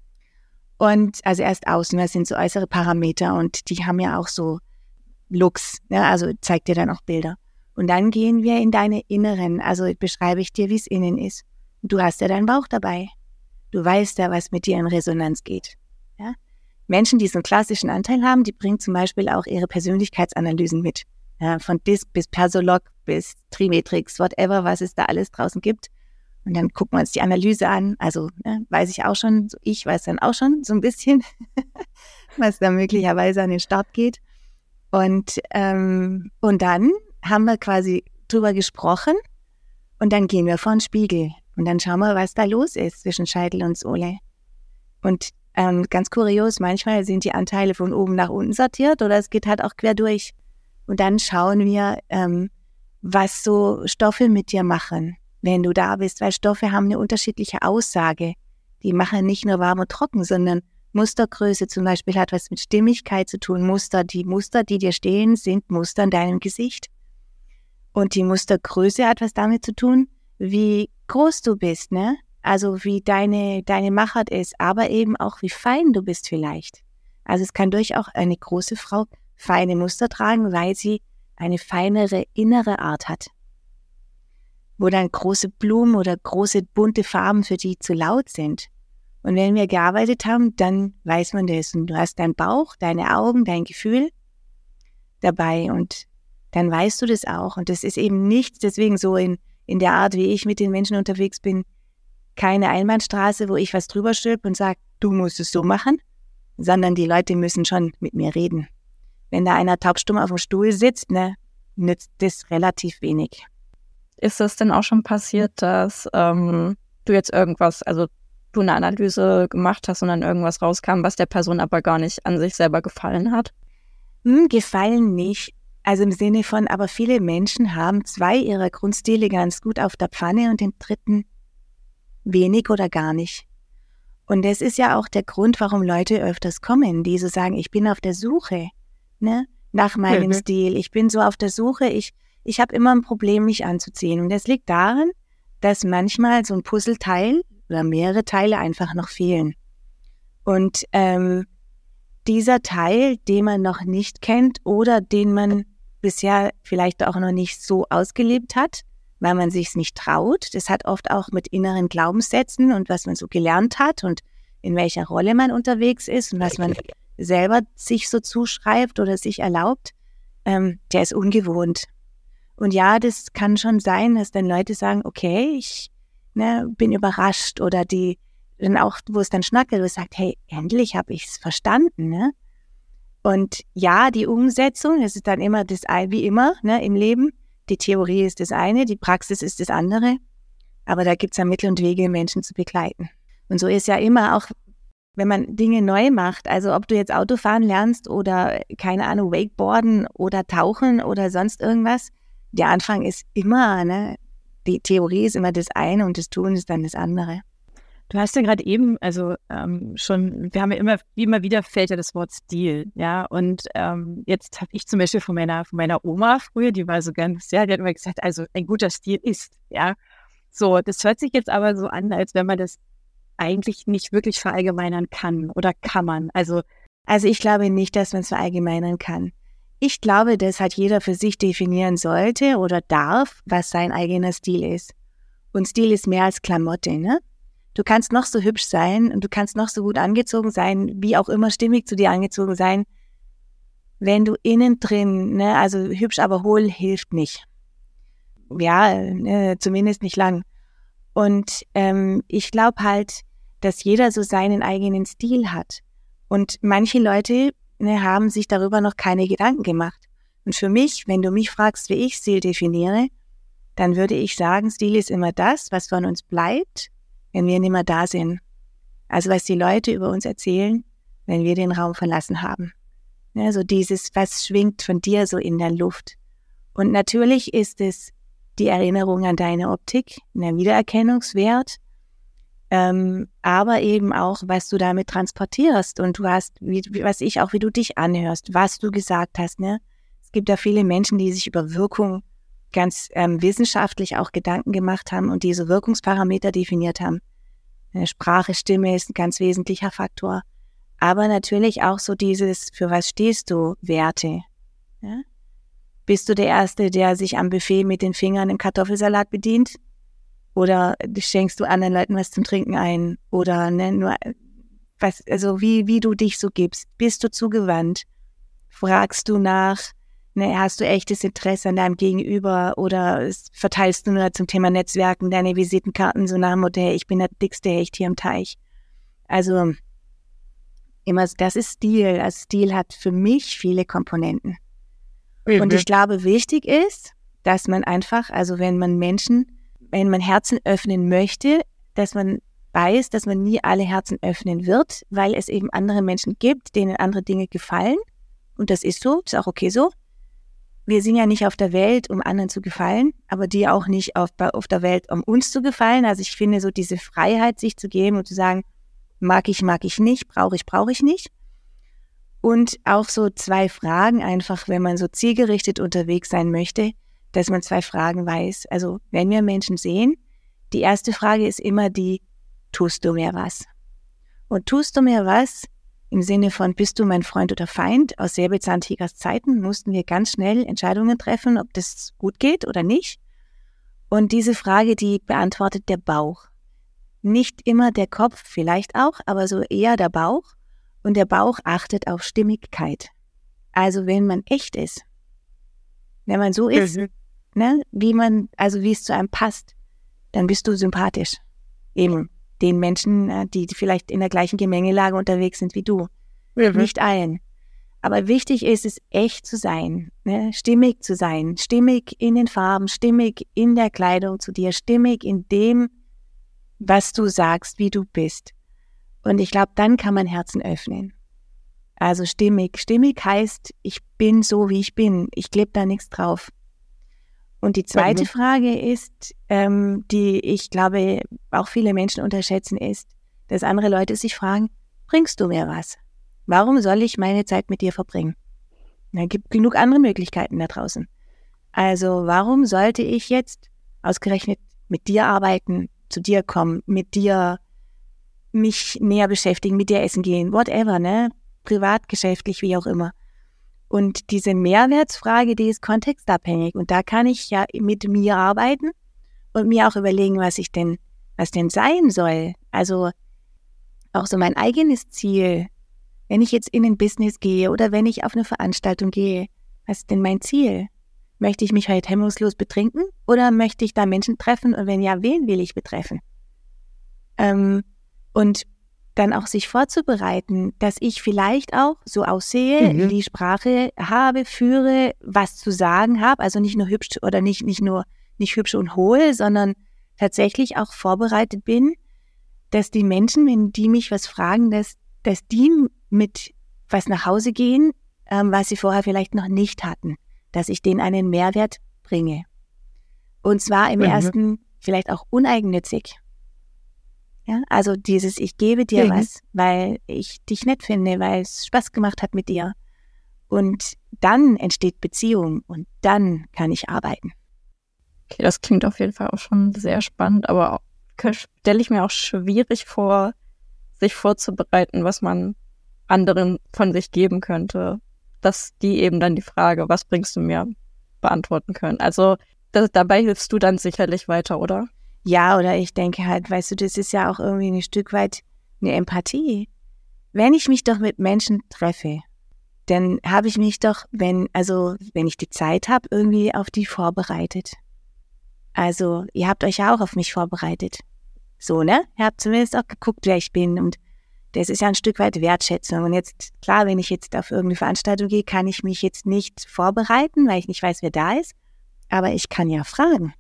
Und also erst außen, das sind so äußere Parameter und die haben ja auch so Looks, ne? Also zeigt dir dann auch Bilder. Und dann gehen wir in deine Inneren, also beschreibe ich dir, wie es innen ist. Du hast ja deinen Bauch dabei. Du weißt ja, was mit dir in Resonanz geht. Ja? Menschen, die so einen klassischen Anteil haben, die bringen zum Beispiel auch ihre Persönlichkeitsanalysen mit. Ja, von Disc bis Persolog bis Trimetrix, whatever, was es da alles draußen gibt. Und dann gucken wir uns die Analyse an. Also ne, weiß ich auch schon, ich weiß dann auch schon so ein bisschen, was da möglicherweise an den Start geht. Und, ähm, und dann haben wir quasi drüber gesprochen und dann gehen wir vor den Spiegel und dann schauen wir, was da los ist zwischen Scheitel und Sohle. Und ähm, ganz kurios, manchmal sind die Anteile von oben nach unten sortiert oder es geht halt auch quer durch. Und dann schauen wir, ähm, was so Stoffe mit dir machen, wenn du da bist, weil Stoffe haben eine unterschiedliche Aussage. Die machen nicht nur warm und trocken, sondern Mustergröße zum Beispiel hat was mit Stimmigkeit zu tun. Muster, die Muster, die dir stehen, sind Muster in deinem Gesicht. Und die Mustergröße hat was damit zu tun, wie groß du bist, ne? Also wie deine, deine Machart ist, aber eben auch wie fein du bist vielleicht. Also es kann durchaus auch eine große Frau feine Muster tragen, weil sie eine feinere innere Art hat. Wo dann große Blumen oder große bunte Farben für die zu laut sind. Und wenn wir gearbeitet haben, dann weiß man das. Und du hast deinen Bauch, deine Augen, dein Gefühl dabei und dann weißt du das auch. Und das ist eben nichts, deswegen so in, in der Art, wie ich mit den Menschen unterwegs bin, keine Einbahnstraße, wo ich was drüber stülpe und sage, du musst es so machen, sondern die Leute müssen schon mit mir reden. Wenn da einer taubstumm auf dem Stuhl sitzt, ne, nützt das relativ wenig. Ist das denn auch schon passiert, dass ähm, du jetzt irgendwas, also du eine Analyse gemacht hast und dann irgendwas rauskam, was der Person aber gar nicht an sich selber gefallen hat? Hm, gefallen nicht. Also im Sinne von, aber viele Menschen haben zwei ihrer Grundstile ganz gut auf der Pfanne und den dritten wenig oder gar nicht. Und das ist ja auch der Grund, warum Leute öfters kommen, die so sagen, ich bin auf der Suche, ne, nach meinem mhm. Stil. Ich bin so auf der Suche, ich, ich habe immer ein Problem, mich anzuziehen. Und das liegt daran, dass manchmal so ein Puzzleteil oder mehrere Teile einfach noch fehlen. Und ähm, dieser Teil, den man noch nicht kennt oder den man bisher vielleicht auch noch nicht so ausgelebt hat, weil man sich's nicht traut. Das hat oft auch mit inneren Glaubenssätzen und was man so gelernt hat und in welcher Rolle man unterwegs ist und was man selber sich so zuschreibt oder sich erlaubt, ähm, der ist ungewohnt. Und ja, das kann schon sein, dass dann Leute sagen, okay, ich ne, bin überrascht oder die dann auch, wo es dann schnackelt, wo es sagt, hey, endlich habe ich es verstanden, ne? Und ja, die Umsetzung, das ist dann immer das, wie immer, ne, im Leben. Die Theorie ist das eine, die Praxis ist das andere. Aber da gibt es ja Mittel und Wege, Menschen zu begleiten. Und so ist ja immer auch, wenn man Dinge neu macht, also ob du jetzt Autofahren lernst oder, keine Ahnung, Wakeboarden oder Tauchen oder sonst irgendwas, der Anfang ist immer, ne, die Theorie ist immer das eine und das Tun ist dann das andere. Du hast ja gerade eben, also ähm, schon, wir haben ja immer, wie immer wieder fällt ja das Wort Stil, ja, und ähm, jetzt habe ich zum Beispiel von meiner, von meiner Oma früher, die war so ganz, ja, die hat immer gesagt, also ein guter Stil ist, ja, so, das hört sich jetzt aber so an, als wenn man das eigentlich nicht wirklich verallgemeinern kann oder kann man, also also ich glaube nicht, dass man es verallgemeinern kann. Ich glaube, dass halt jeder für sich definieren sollte oder darf, was sein eigener Stil ist. Und Stil ist mehr als Klamotte, ne? Du kannst noch so hübsch sein und du kannst noch so gut angezogen sein, wie auch immer stimmig zu dir angezogen sein. Wenn du innen drin, ne, also hübsch aber hohl hilft nicht. Ja, äh, zumindest nicht lang. Und ähm, ich glaube halt, dass jeder so seinen eigenen Stil hat. Und manche Leute ne, haben sich darüber noch keine Gedanken gemacht. Und für mich, wenn du mich fragst, wie ich Stil definiere, dann würde ich sagen, Stil ist immer das, was von uns bleibt, wenn wir nicht mehr da sind. Also was die Leute über uns erzählen, wenn wir den Raum verlassen haben. Ja, so dieses, was schwingt von dir so in der Luft. Und natürlich ist es die Erinnerung an deine Optik, der Wiedererkennungswert, ähm, aber eben auch, was du damit transportierst. Und du hast, wie, was ich auch, wie du dich anhörst, was du gesagt hast. Ne? Es gibt ja viele Menschen, die sich über Wirkung ganz ähm, wissenschaftlich auch Gedanken gemacht haben und diese Wirkungsparameter definiert haben. Sprache, Stimme ist ein ganz wesentlicher Faktor. Aber natürlich auch so dieses, für was stehst du, Werte. Ja? Bist du der Erste, der sich am Buffet mit den Fingern im Kartoffelsalat bedient? Oder schenkst du anderen Leuten was zum Trinken ein? Oder ne, nur was, also wie, wie du dich so gibst. Bist du zugewandt? Fragst du nach? Ne, hast du echtes Interesse an deinem Gegenüber? Oder verteilst du nur zum Thema Netzwerken deine Visitenkarten so nach dem Motto, hey, ich bin der dickste Hecht hier am Teich? Also immer, das ist Stil. Also Stil hat für mich viele Komponenten. Mhm. Und ich glaube, wichtig ist, dass man einfach, also wenn man Menschen, wenn man Herzen öffnen möchte, dass man weiß, dass man nie alle Herzen öffnen wird, weil es eben andere Menschen gibt, denen andere Dinge gefallen. Und das ist so, ist auch okay so. Wir sind ja nicht auf der Welt, um anderen zu gefallen, aber die auch nicht auf, auf der Welt, um uns zu gefallen. Also ich finde so diese Freiheit, sich zu geben und zu sagen, mag ich, mag ich nicht, brauche ich, brauche ich nicht. Und auch so zwei Fragen einfach, wenn man so zielgerichtet unterwegs sein möchte, dass man zwei Fragen weiß. Also wenn wir Menschen sehen, die erste Frage ist immer die, tust du mir was? Und tust du mir was im Sinne von, bist du mein Freund oder Feind? Aus Säbelzahntigers Zeiten mussten wir ganz schnell Entscheidungen treffen, ob das gut geht oder nicht. Und diese Frage, die beantwortet der Bauch. Nicht immer der Kopf, vielleicht auch, aber so eher der Bauch. Und der Bauch achtet auf Stimmigkeit. Also wenn man echt ist, wenn man so ist, mhm. ne, wie man, also wie es zu einem passt, dann bist du sympathisch. Eben den Menschen, die vielleicht in der gleichen Gemengelage unterwegs sind wie du. Mhm. Nicht allen. Aber wichtig ist es, echt zu sein, ne? Stimmig zu sein, stimmig in den Farben, stimmig in der Kleidung zu dir, stimmig in dem, was du sagst, wie du bist. Und ich glaube, dann kann man Herzen öffnen. Also stimmig. Stimmig heißt, ich bin so, wie ich bin. Ich klebe da nichts drauf. Und die zweite Frage ist, ähm, die ich glaube, auch viele Menschen unterschätzen, ist, dass andere Leute sich fragen, bringst du mir was? Warum soll ich meine Zeit mit dir verbringen? Es gibt genug andere Möglichkeiten da draußen. Also warum sollte ich jetzt ausgerechnet mit dir arbeiten, zu dir kommen, mit dir mich näher beschäftigen, mit dir essen gehen, whatever, ne? Privat, geschäftlich, wie auch immer. Und diese Mehrwertsfrage, die ist kontextabhängig. Und da kann ich ja mit mir arbeiten und mir auch überlegen, was ich denn, was denn sein soll. Also auch so mein eigenes Ziel. Wenn ich jetzt in ein Business gehe oder wenn ich auf eine Veranstaltung gehe, was ist denn mein Ziel? Möchte ich mich halt hemmungslos betrinken oder möchte ich da Menschen treffen? Und wenn ja, wen will ich betreffen? Ähm, und dann auch sich vorzubereiten, dass ich vielleicht auch so aussehe, mhm. die Sprache habe, führe, was zu sagen habe, also nicht nur hübsch oder nicht, nicht nur nicht hübsch und hohl, sondern tatsächlich auch vorbereitet bin, dass die Menschen, wenn die mich was fragen, dass, dass die mit was nach Hause gehen, ähm, was sie vorher vielleicht noch nicht hatten, dass ich denen einen Mehrwert bringe. Und zwar im mhm. ersten vielleicht auch uneigennützig. Ja, also dieses, ich gebe dir mhm. was, weil ich dich nett finde, weil es Spaß gemacht hat mit dir. Und dann entsteht Beziehung und dann kann ich arbeiten. Okay, das klingt auf jeden Fall auch schon sehr spannend, aber stelle ich mir auch schwierig vor, sich vorzubereiten, was man anderen von sich geben könnte, dass die eben dann die Frage, was bringst du mir, beantworten können. Also das, dabei hilfst du dann sicherlich weiter, oder? Ja, oder ich denke halt, weißt du, das ist ja auch irgendwie ein Stück weit eine Empathie. Wenn ich mich doch mit Menschen treffe, dann habe ich mich doch, wenn, also wenn ich die Zeit habe, irgendwie auf die vorbereitet. Also ihr habt euch ja auch auf mich vorbereitet. So, ne? Ihr habt zumindest auch geguckt, wer ich bin und das ist ja ein Stück weit Wertschätzung. Und jetzt, klar, wenn ich jetzt auf irgendeine Veranstaltung gehe, kann ich mich jetzt nicht vorbereiten, weil ich nicht weiß, wer da ist, aber ich kann ja fragen.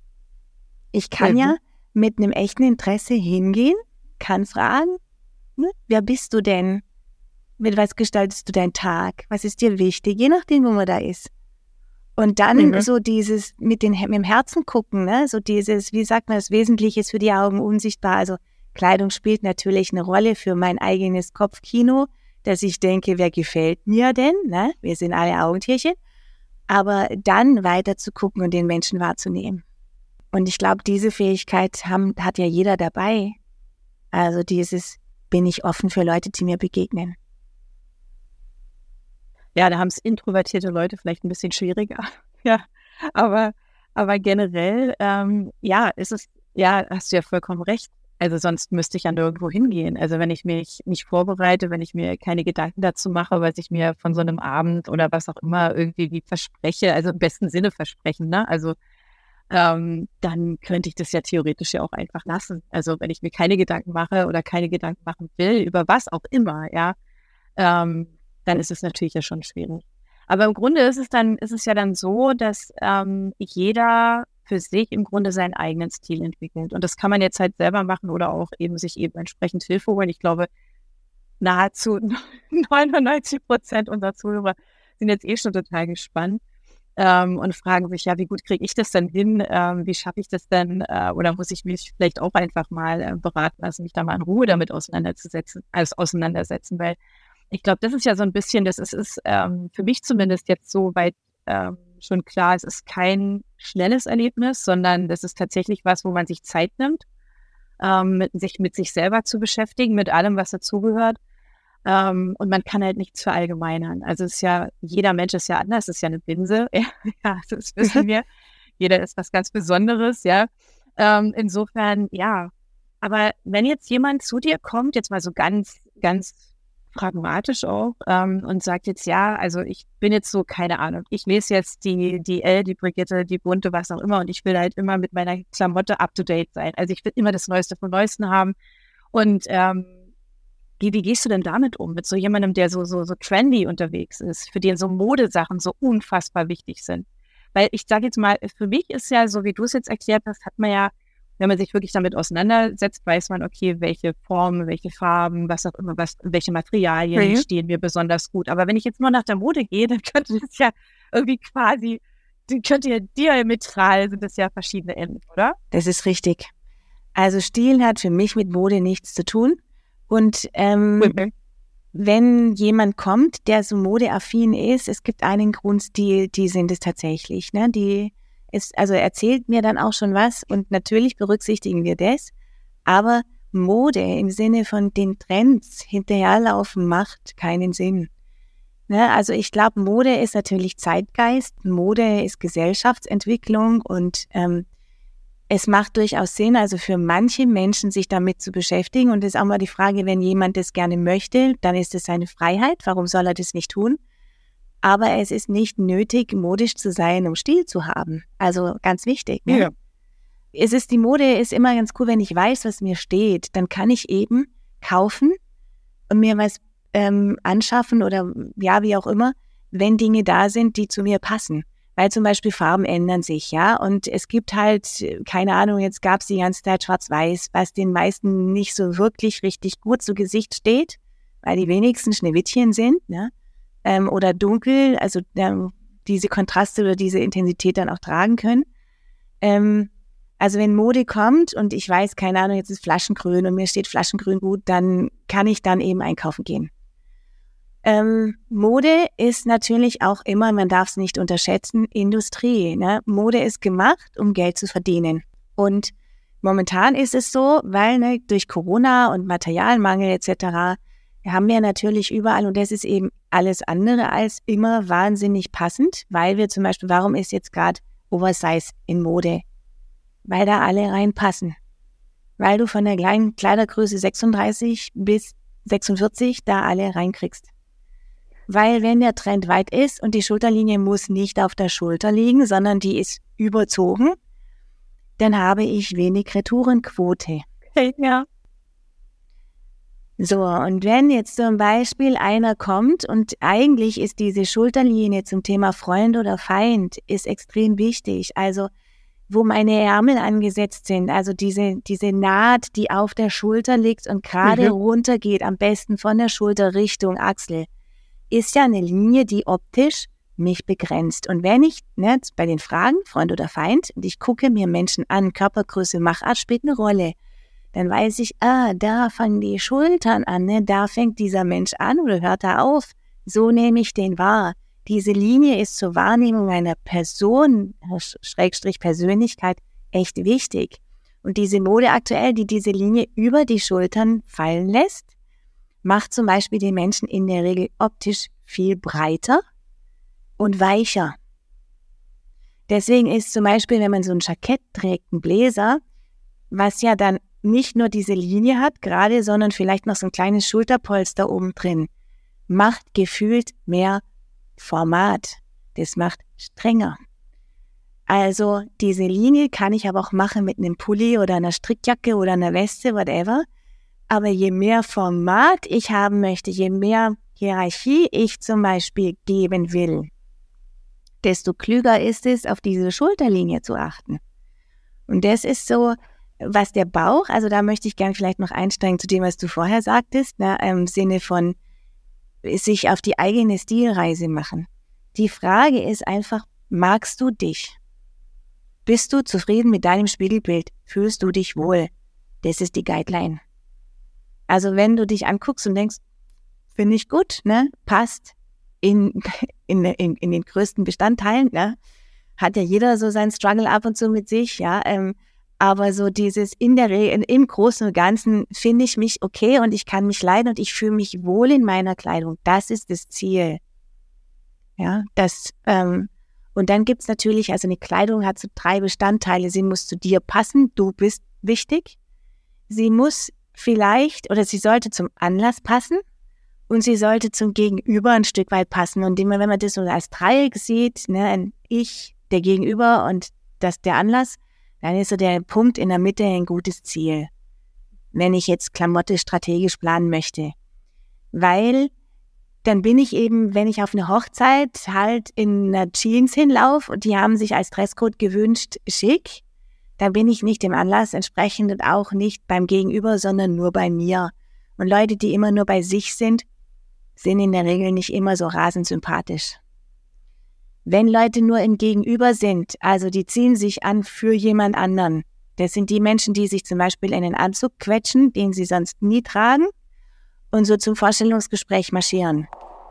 Ich kann mhm. ja mit einem echten Interesse hingehen, kann fragen, ne? Wer bist du denn? Mit was gestaltest du deinen Tag? Was ist dir wichtig? Je nachdem, wo man da ist. Und dann mhm. so dieses mit, den, mit dem Herzen gucken, ne? So dieses, wie sagt man, das Wesentliche ist für die Augen unsichtbar. Also Kleidung spielt natürlich eine Rolle für mein eigenes Kopfkino, dass ich denke, wer gefällt mir denn? Ne? Wir sind alle Augentierchen. Aber dann weiter zu gucken und den Menschen wahrzunehmen. Und ich glaube, diese Fähigkeit haben, hat ja jeder dabei. Also dieses, bin ich offen für Leute, die mir begegnen. Ja, da haben es introvertierte Leute vielleicht ein bisschen schwieriger. Ja, aber, aber generell, ähm, ja, ist es, ja, hast du ja vollkommen recht. Also sonst müsste ich ja nirgendwo hingehen. Also wenn ich mich nicht vorbereite, wenn ich mir keine Gedanken dazu mache, was ich mir von so einem Abend oder was auch immer irgendwie wie verspreche, also im besten Sinne versprechen, ne? Also ähm, dann könnte ich das ja theoretisch ja auch einfach lassen. Also wenn ich mir keine Gedanken mache oder keine Gedanken machen will, über was auch immer, ja, ähm, dann ist es natürlich ja schon schwierig. Aber im Grunde ist es dann, ist es ja dann so, dass ähm, jeder für sich im Grunde seinen eigenen Stil entwickelt. Und das kann man jetzt halt selber machen oder auch eben sich eben entsprechend Hilfe holen. Ich glaube, nahezu neunundneunzig Prozent unserer Zuhörer sind jetzt eh schon total gespannt ähm, und fragen sich, ja, wie gut kriege ich das denn hin? Ähm, wie schaffe ich das denn? Äh, oder muss ich mich vielleicht auch einfach mal äh, beraten lassen, mich da mal in Ruhe damit auseinanderzusetzen, also auseinandersetzen, weil ich glaube, das ist ja so ein bisschen, das ist, ist ähm, für mich zumindest jetzt so weit ähm, schon klar, es ist kein schnelles Erlebnis, sondern das ist tatsächlich was, wo man sich Zeit nimmt, ähm, mit sich mit sich selber zu beschäftigen, mit allem, was dazugehört. Ähm, und man kann halt nichts verallgemeinern. Also es ist ja, jeder Mensch ist ja anders, es ist ja eine Binse, ja, das wissen wir. Jeder ist was ganz Besonderes, ja. Ähm, insofern, ja. Aber wenn jetzt jemand zu dir kommt, jetzt mal so ganz, ganz pragmatisch auch ähm, und sagt jetzt, ja, also ich bin jetzt so, keine Ahnung, ich lese jetzt die, die Elle, die Brigitte, die Bunte, was auch immer und ich will halt immer mit meiner Klamotte up-to-date sein. Also ich will immer das Neueste vom Neuesten haben und ähm, wie, wie gehst du denn damit um, mit so jemandem, der so, so, so trendy unterwegs ist, für den so Modesachen so unfassbar wichtig sind? Weil ich sage jetzt mal, für mich ist ja, so wie du es jetzt erklärt hast, hat man ja, wenn man sich wirklich damit auseinandersetzt, weiß man, okay, welche Formen, welche Farben, was auch immer, was, welche Materialien mhm. stehen mir besonders gut. Aber wenn ich jetzt nur nach der Mode gehe, dann könnte das ja irgendwie quasi, dann könnte ja diametral, sind das ja verschiedene Enden, oder? Das ist richtig. Also Stil hat für mich mit Mode nichts zu tun. Und ähm, okay. wenn jemand kommt, der so modeaffin ist, es gibt einen Grundstil, die sind es tatsächlich, ne, die ist, also erzählt mir dann auch schon was und natürlich berücksichtigen wir das, aber Mode im Sinne von den Trends hinterherlaufen macht keinen Sinn. Ne? Also ich glaube, Mode ist natürlich Zeitgeist, Mode ist Gesellschaftsentwicklung und ähm, es macht durchaus Sinn, also für manche Menschen sich damit zu beschäftigen und das ist auch mal die Frage, wenn jemand das gerne möchte, dann ist es seine Freiheit, warum soll er das nicht tun? Aber es ist nicht nötig, modisch zu sein, um Stil zu haben. Also ganz wichtig. Ne? Ja. Es ist, die Mode ist immer ganz cool, wenn ich weiß, was mir steht. Dann kann ich eben kaufen und mir was ähm, anschaffen oder ja, wie auch immer, wenn Dinge da sind, die zu mir passen. Weil zum Beispiel Farben ändern sich, ja. Und es gibt halt, keine Ahnung, jetzt gab es die ganze Zeit Schwarz-Weiß, was den meisten nicht so wirklich richtig gut zu Gesicht steht, weil die wenigsten Schneewittchen sind, ne? Ähm, oder dunkel, also ähm, diese Kontraste oder diese Intensität dann auch tragen können. Ähm, also wenn Mode kommt und ich weiß, keine Ahnung, jetzt ist Flaschengrün und mir steht Flaschengrün gut, dann kann ich dann eben einkaufen gehen. Ähm, Mode ist natürlich auch immer, man darf es nicht unterschätzen, Industrie. Ne? Mode ist gemacht, um Geld zu verdienen. Und momentan ist es so, weil ne, durch Corona und Materialmangel et cetera haben wir natürlich überall, und das ist eben alles andere als immer wahnsinnig passend, weil wir zum Beispiel, warum ist jetzt gerade Oversize in Mode? Weil da alle reinpassen. Weil du von der kleinen Kleidergröße sechsunddreißig bis sechsundvierzig da alle reinkriegst. Weil wenn der Trend weit ist und die Schulterlinie muss nicht auf der Schulter liegen, sondern die ist überzogen, dann habe ich wenig Retourenquote. Okay, ja. So, und wenn jetzt zum Beispiel einer kommt und eigentlich ist diese Schulterlinie zum Thema Freund oder Feind ist extrem wichtig, also wo meine Ärmel angesetzt sind, also diese, diese Naht, die auf der Schulter liegt und gerade mhm. runter geht, am besten von der Schulter Richtung Achsel, ist ja eine Linie, die optisch mich begrenzt. Und wenn ich ne, bei den Fragen, Freund oder Feind, und ich gucke mir Menschen an, Körpergröße, Machart spielt eine Rolle, dann weiß ich, ah, da fangen die Schultern an, ne? Da fängt dieser Mensch an oder hört er auf. So nehme ich den wahr. Diese Linie ist zur Wahrnehmung einer Person, Schrägstrich Persönlichkeit, echt wichtig. Und diese Mode aktuell, die diese Linie über die Schultern fallen lässt, macht zum Beispiel den Menschen in der Regel optisch viel breiter und weicher. Deswegen ist zum Beispiel, wenn man so ein Jackett trägt, ein Bläser, was ja dann nicht nur diese Linie hat gerade, sondern vielleicht noch so ein kleines Schulterpolster oben drin, macht gefühlt mehr Format. Das macht strenger. Also diese Linie kann ich aber auch machen mit einem Pulli oder einer Strickjacke oder einer Weste, whatever. Aber je mehr Format ich haben möchte, je mehr Hierarchie ich zum Beispiel geben will, desto klüger ist es, auf diese Schulterlinie zu achten. Und das ist so, was der Bauch, also da möchte ich gerne vielleicht noch einsteigen zu dem, was du vorher sagtest, ne, im Sinne von sich auf die eigene Stilreise machen. Die Frage ist einfach, magst du dich? Bist du zufrieden mit deinem Spiegelbild? Fühlst du dich wohl? Das ist die Guideline. Also wenn du dich anguckst und denkst, finde ich gut, ne, passt in, in, in, in den größten Bestandteilen, ne, hat ja jeder so seinen Struggle ab und zu mit sich, ja, ähm, aber so dieses in der Regel, im Großen und Ganzen finde ich mich okay und ich kann mich leiden und ich fühle mich wohl in meiner Kleidung. Das ist das Ziel. Ja, das, ähm, und dann gibt's natürlich, also eine Kleidung hat so drei Bestandteile. Sie muss zu dir passen, du bist wichtig. Sie muss vielleicht, oder sie sollte zum Anlass passen und sie sollte zum Gegenüber ein Stück weit passen. Und immer, wenn man das so als Dreieck sieht, ne, ein Ich, der Gegenüber und das der Anlass, dann ist so der Punkt in der Mitte ein gutes Ziel, wenn ich jetzt Klamotte strategisch planen möchte. Weil dann bin ich eben, wenn ich auf eine Hochzeit halt in einer Jeans hinlaufe und die haben sich als Dresscode gewünscht, schick, dann bin ich nicht dem Anlass entsprechend und auch nicht beim Gegenüber, sondern nur bei mir. Und Leute, die immer nur bei sich sind, sind in der Regel nicht immer so rasend sympathisch. Wenn Leute nur im Gegenüber sind, also die ziehen sich an für jemand anderen, das sind die Menschen, die sich zum Beispiel in den Anzug quetschen, den sie sonst nie tragen, und so zum Vorstellungsgespräch marschieren.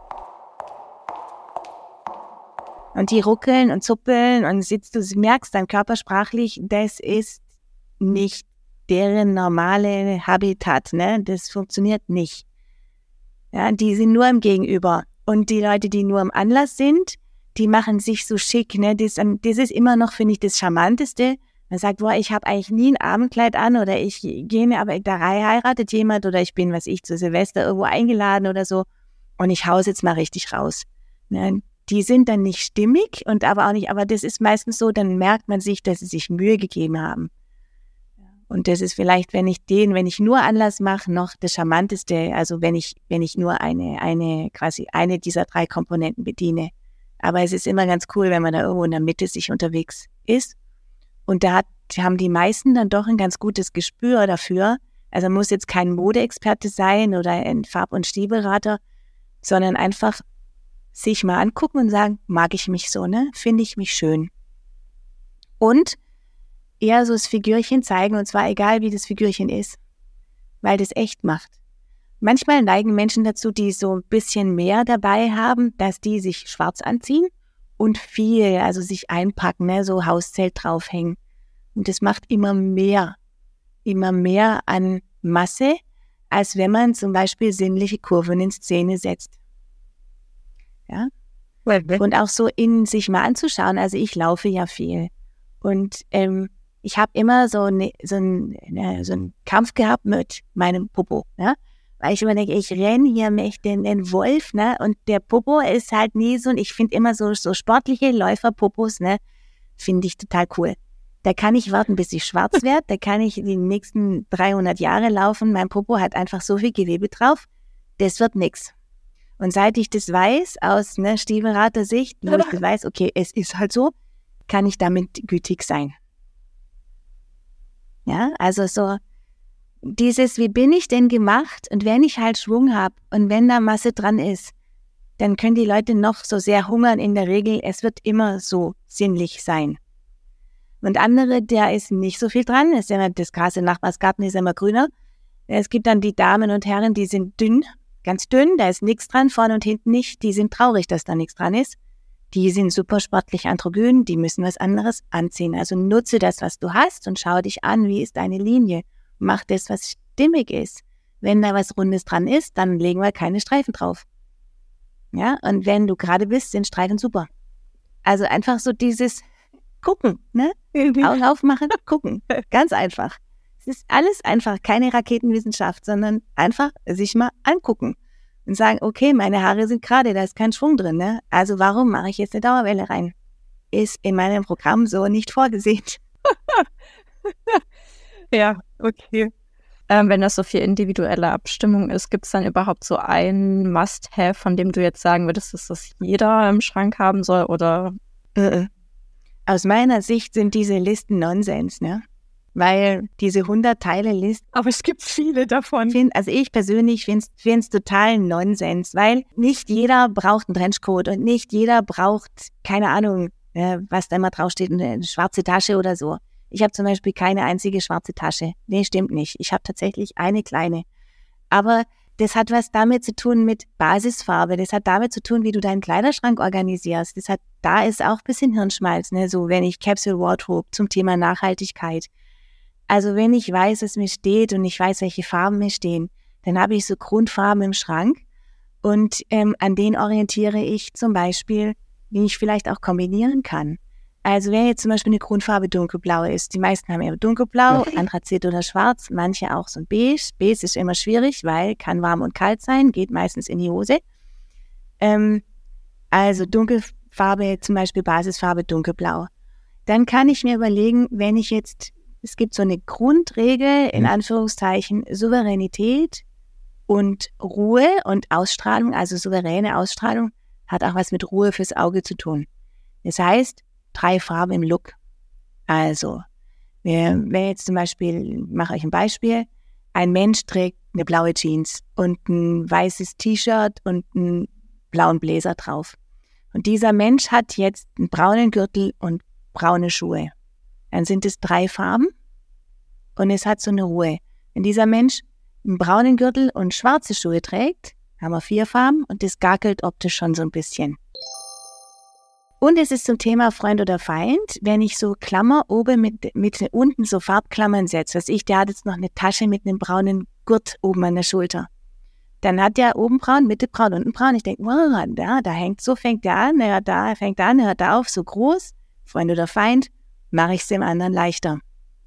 Und die ruckeln und zuppeln und sitzt, du merkst dann körpersprachlich, das ist nicht deren normale Habitat, ne? Das funktioniert nicht. Ja, die sind nur im Gegenüber. Und die Leute, die nur im Anlass sind, die machen sich so schick, ne? Das, das ist immer noch, finde ich, das Charmanteste. Man sagt, boah, ich habe eigentlich nie ein Abendkleid an oder ich gehe, aber da heiratet jemand oder ich bin, was ich, zu Silvester irgendwo eingeladen oder so und ich hau's jetzt mal richtig raus. Ne? Die sind dann nicht stimmig und aber auch nicht, aber das ist meistens so, dann merkt man sich, dass sie sich Mühe gegeben haben. Und das ist vielleicht, wenn ich den, wenn ich nur Anlass mache, noch das Charmanteste, also wenn ich, wenn ich nur eine, eine, quasi eine dieser drei Komponenten bediene. Aber es ist immer ganz cool, wenn man da irgendwo in der Mitte sich unterwegs ist. Und da hat, haben die meisten dann doch ein ganz gutes Gespür dafür. Also man muss jetzt kein Modeexperte sein oder ein Farb- und Stilberater, sondern einfach sich mal angucken und sagen, mag ich mich so, ne? Finde ich mich schön. Und eher so das Figürchen zeigen, und zwar egal, wie das Figürchen ist, weil das echt macht. Manchmal neigen Menschen dazu, die so ein bisschen mehr dabei haben, dass die sich schwarz anziehen und viel, also sich einpacken, ne, so Hauszelt draufhängen. Und das macht immer mehr, immer mehr an Masse, als wenn man zum Beispiel sinnliche Kurven in Szene setzt. Ja? Und auch so in sich mal anzuschauen, also ich laufe ja viel. Und ähm, ich habe immer so, ne, so, ein, ne, so einen Kampf gehabt mit meinem Popo, ja? Weil ich immer denke, ich renne hier mit den, den Wolf, ne? Und der Popo ist halt nie so, und ich finde immer so, so sportliche Läuferpopos, ne? Finde ich total cool. Da kann ich warten, bis ich schwarz werde, da kann ich die nächsten dreihundert Jahre laufen. Mein Popo hat einfach so viel Gewebe drauf, das wird nix. Und seit ich das weiß, aus ne, Stilberater-Sicht, wo ich das weiß, okay, es ist halt so, kann ich damit gütig sein. Ja, also so dieses, wie bin ich denn gemacht? Und wenn ich halt Schwung habe und wenn da Masse dran ist, dann können die Leute noch so sehr hungern in der Regel. Es wird immer so sinnlich sein. Und andere, da ist nicht so viel dran. Das, ist immer, das Gras im Nachbarsgarten ist immer grüner. Es gibt dann die Damen und Herren, die sind dünn, ganz dünn. Da ist nichts dran, vorne und hinten nicht. Die sind traurig, dass da nichts dran ist. die sind super sportlich androgyn, die müssen was anderes anziehen. Also nutze das, was du hast und schau dich an, wie ist deine Linie. Mach das, was stimmig ist. Wenn da was Rundes dran ist, dann legen wir keine Streifen drauf. Ja, und wenn du gerade bist, sind Streifen super. Also einfach so dieses Gucken, ne? Augen aufmachen, gucken. Ganz einfach. Es ist alles einfach, keine Raketenwissenschaft, sondern einfach sich mal angucken und sagen, okay, meine Haare sind gerade, da ist kein Schwung drin, ne? Also warum mache ich jetzt eine Dauerwelle rein? Ist in meinem Programm so nicht vorgesehen. Ja, okay. Ähm, wenn das so viel individuelle Abstimmung ist, gibt es dann überhaupt so ein Must-Have, von dem du jetzt sagen würdest, dass das jeder im Schrank haben soll, oder? Uh-uh. Aus meiner Sicht sind diese Listen Nonsens, ne? Weil diese hundert-Teile-Liste, Aber es gibt viele davon. find, also ich persönlich finde es total Nonsens, weil nicht jeder braucht einen Trenchcoat und nicht jeder braucht, keine Ahnung, äh, was da immer draufsteht, eine schwarze Tasche oder so. Ich habe zum Beispiel keine einzige schwarze Tasche. Nee, stimmt nicht. Ich habe tatsächlich eine kleine. Aber das hat was damit zu tun mit Basisfarbe. Das hat damit zu tun, wie du deinen Kleiderschrank organisierst. Das hat, da ist auch ein bisschen Hirnschmalz, ne? So, wenn ich Capsule Wardrobe zum Thema Nachhaltigkeit. Also wenn ich weiß, was mir steht und ich weiß, welche Farben mir stehen, dann habe ich so Grundfarben im Schrank und ähm, an denen orientiere ich zum Beispiel, wie ich vielleicht auch kombinieren kann. Also wenn jetzt zum Beispiel eine Grundfarbe dunkelblau ist, die meisten haben eher dunkelblau, Anthrazit oder schwarz, manche auch so ein beige. Beige ist immer schwierig, weil kann warm und kalt sein, geht meistens in die Hose. Ähm, also Dunkelfarbe, zum Beispiel Basisfarbe dunkelblau. Dann kann ich mir überlegen, wenn ich jetzt, es gibt so eine Grundregel, in Anführungszeichen, Souveränität und Ruhe und Ausstrahlung, also souveräne Ausstrahlung, hat auch was mit Ruhe fürs Auge zu tun. Das heißt, drei Farben im Look. Also, wenn jetzt zum Beispiel, ich mache euch ein Beispiel, ein Mensch trägt eine blaue Jeans und ein weißes T-Shirt und einen blauen Bläser drauf. Und dieser Mensch hat jetzt einen braunen Gürtel und braune Schuhe. Dann sind es drei Farben und es hat so eine Ruhe. Wenn dieser Mensch einen braunen Gürtel und schwarze Schuhe trägt, haben wir vier Farben und das gackelt optisch schon so ein bisschen. Und es ist zum Thema Freund oder Feind, wenn ich so Klammer oben mit, mit unten so Farbklammern setze, was ich, der hat jetzt noch eine Tasche mit einem braunen Gurt oben an der Schulter. Dann hat der oben braun, Mitte braun, unten braun. Ich denke, wow, da, da hängt, so fängt der an, ja, da fängt er an, hört er auf, so groß, Freund oder Feind, mache ich es dem anderen leichter.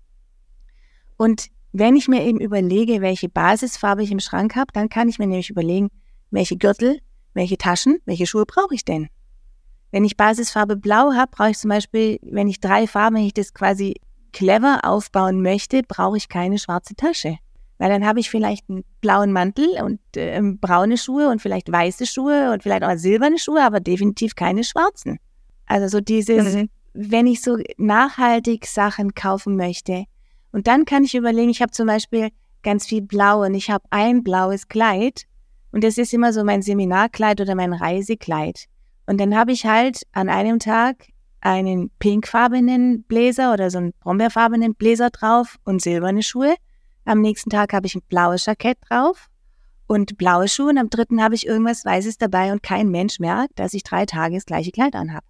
Und wenn ich mir eben überlege, welche Basisfarbe ich im Schrank habe, dann kann ich mir nämlich überlegen, welche Gürtel, welche Taschen, welche Schuhe brauche ich denn? Wenn ich Basisfarbe blau habe, brauche ich zum Beispiel, wenn ich drei Farben, wenn ich das quasi clever aufbauen möchte, brauche ich keine schwarze Tasche. Weil dann habe ich vielleicht einen blauen Mantel und äh, braune Schuhe und vielleicht weiße Schuhe und vielleicht auch silberne Schuhe, aber definitiv keine schwarzen. Also so dieses, mhm. wenn ich so nachhaltig Sachen kaufen möchte. Und dann kann ich überlegen, ich habe zum Beispiel ganz viel Blau und ich habe ein blaues Kleid und das ist immer so mein Seminarkleid oder mein Reisekleid. Und dann habe ich halt an einem Tag einen pinkfarbenen Bläser oder so einen brombeerfarbenen Bläser drauf und silberne Schuhe. Am nächsten Tag habe ich ein blaues Jackett drauf und blaue Schuhe und am dritten habe ich irgendwas Weißes dabei und kein Mensch merkt, dass ich drei Tage das gleiche Kleid anhabe.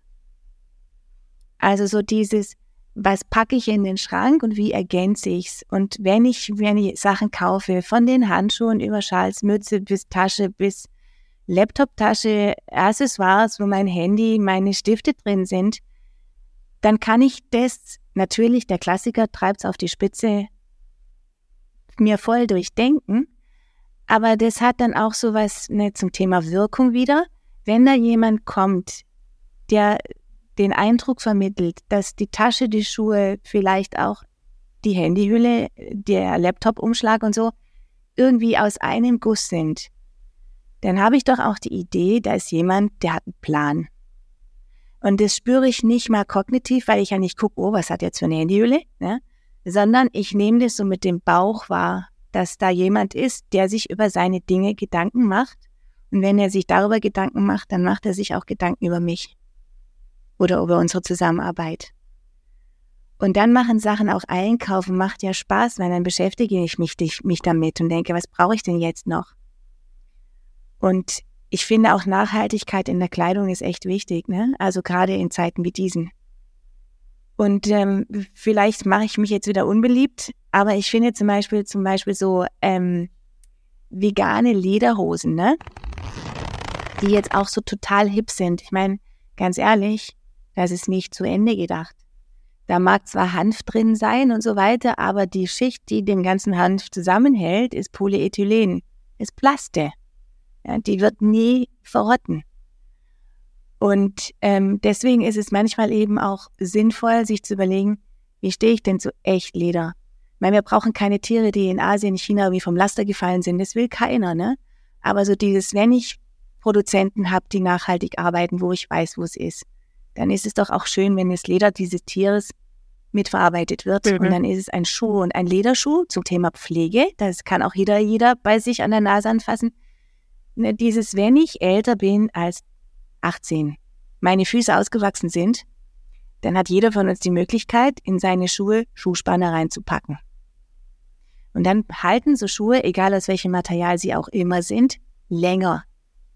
Also so dieses, was packe ich in den Schrank und wie ergänze ich's? Und wenn ich, wenn ich Sachen kaufe, von den Handschuhen über Schals, Mütze bis Tasche bis Laptoptasche, Accessoires, wo mein Handy, meine Stifte drin sind, dann kann ich das, natürlich, der Klassiker treibt's auf die Spitze, mir voll durchdenken, aber das hat dann auch sowas, ne, zum Thema Wirkung wieder. Wenn da jemand kommt, der den Eindruck vermittelt, dass die Tasche, die Schuhe, vielleicht auch die Handyhülle, der Laptopumschlag und so irgendwie aus einem Guss sind, dann habe ich doch auch die Idee, da ist jemand, der hat einen Plan. Und das spüre ich nicht mal kognitiv, weil ich ja nicht gucke, oh, was hat jetzt für eine Handyhülle, ne? Sondern ich nehme das so mit dem Bauch wahr, dass da jemand ist, der sich über seine Dinge Gedanken macht. Und wenn er sich darüber Gedanken macht, dann macht er sich auch Gedanken über mich oder über unsere Zusammenarbeit. Und dann machen Sachen auch einkaufen, macht ja Spaß, weil dann beschäftige ich mich, mich damit und denke, was brauche ich denn jetzt noch? Und ich finde auch Nachhaltigkeit in der Kleidung ist echt wichtig, ne? Also gerade in Zeiten wie diesen. Und ähm, vielleicht mache ich mich jetzt wieder unbeliebt, aber ich finde zum Beispiel zum Beispiel so ähm, vegane Lederhosen, ne? Die jetzt auch so total hip sind. Ich meine, ganz ehrlich, das ist nicht zu Ende gedacht. Da mag zwar Hanf drin sein und so weiter, aber die Schicht, die den ganzen Hanf zusammenhält, ist Polyethylen, ist Plaste. Ja, die wird nie verrotten. Und ähm, deswegen ist es manchmal eben auch sinnvoll, sich zu überlegen, wie stehe ich denn zu Echtleder? Ich meine, wir brauchen keine Tiere, die in Asien, China irgendwie vom Laster gefallen sind. Das will keiner, ne? Aber so dieses, wenn ich Produzenten habe, die nachhaltig arbeiten, wo ich weiß, wo es ist, dann ist es doch auch schön, wenn das Leder dieses Tieres mitverarbeitet wird. Mhm. Und dann ist es ein Schuh und ein Lederschuh zum Thema Pflege. Das kann auch jeder, jeder bei sich an der Nase anfassen. Dieses, wenn ich älter bin als achtzehn, meine Füße ausgewachsen sind, dann hat jeder von uns die Möglichkeit, in seine Schuhe Schuhspanner reinzupacken. Und dann halten so Schuhe, egal aus welchem Material sie auch immer sind, länger.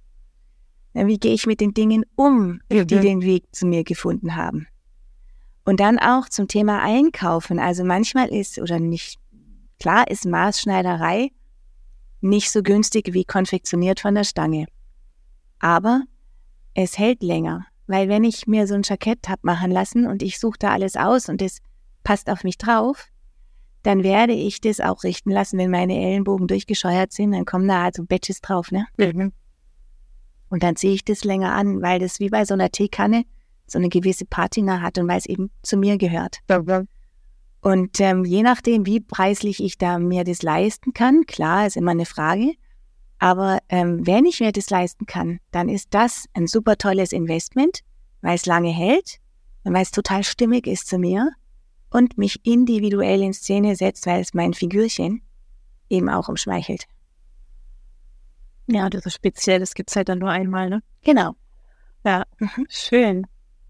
Wie gehe ich mit den Dingen um, die mhm. den Weg zu mir gefunden haben? Und dann auch zum Thema Einkaufen. Also manchmal ist, oder nicht, klar ist Maßschneiderei nicht so günstig wie konfektioniert von der Stange. Aber es hält länger, weil wenn ich mir so ein Jackett habe machen lassen und ich suche da alles aus und das passt auf mich drauf, dann werde ich das auch richten lassen, wenn meine Ellenbogen durchgescheuert sind, dann kommen da also Badges drauf, ne? Mhm. Und dann ziehe ich das länger an, weil das wie bei so einer Teekanne so eine gewisse Patina hat und weil es eben zu mir gehört. Ja. Und ähm, je nachdem, wie preislich ich da mir das leisten kann, klar, ist immer eine Frage, aber ähm, wenn ich mir das leisten kann, dann ist das ein super tolles Investment, weil es lange hält und weil es total stimmig ist zu mir und mich individuell in Szene setzt, weil es mein Figürchen eben auch umschmeichelt. Ja, das ist speziell, das gibt's halt dann nur einmal, ne? Genau. Ja, mhm. Schön.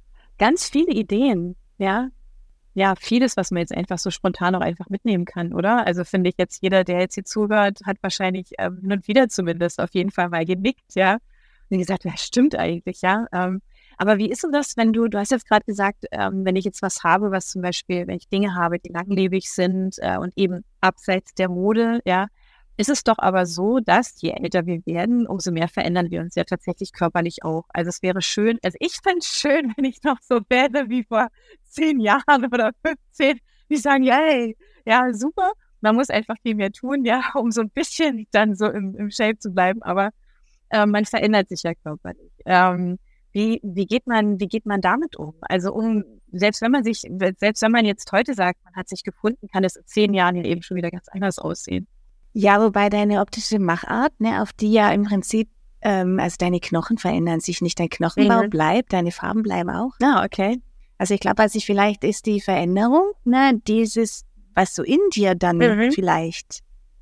Ganz viele Ideen, ja. Ja, vieles, was man jetzt einfach so spontan auch einfach mitnehmen kann, oder? Also finde ich jetzt, jeder, der jetzt hier zuhört, hat wahrscheinlich ähm, hin und wieder zumindest auf jeden Fall mal genickt, ja. Und gesagt, ja, stimmt eigentlich, ja. Ähm, aber wie ist denn das, wenn du, du hast jetzt gerade gesagt, ähm, wenn ich jetzt was habe, was zum Beispiel, wenn ich Dinge habe, die langlebig sind äh, und eben abseits der Mode, ja, ist es doch aber so, dass je älter wir werden, umso mehr verändern wir uns ja tatsächlich körperlich auch. Also es wäre schön, also ich fände es schön, wenn ich noch so wäre wie vor zehn Jahren oder fünfzehn, die sagen, ja, hey, ja, super, man muss einfach viel mehr tun, ja, um so ein bisschen dann so im, im Shape zu bleiben, aber äh, man verändert sich ja körperlich. Ähm, wie, wie geht man, wie geht man damit um? Also um, selbst wenn man sich, selbst wenn man jetzt heute sagt, man hat sich gefunden, kann es in zehn Jahren ja eben schon wieder ganz anders aussehen. Ja, wobei deine optische Machart, ne, auf die ja im Prinzip, ähm, also deine Knochen verändern sich nicht, dein Knochenbau mhm. bleibt, deine Farben bleiben auch. Ah, okay. Also ich glaube, also vielleicht ist die Veränderung, ne, dieses, was so in dir dann mhm. vielleicht,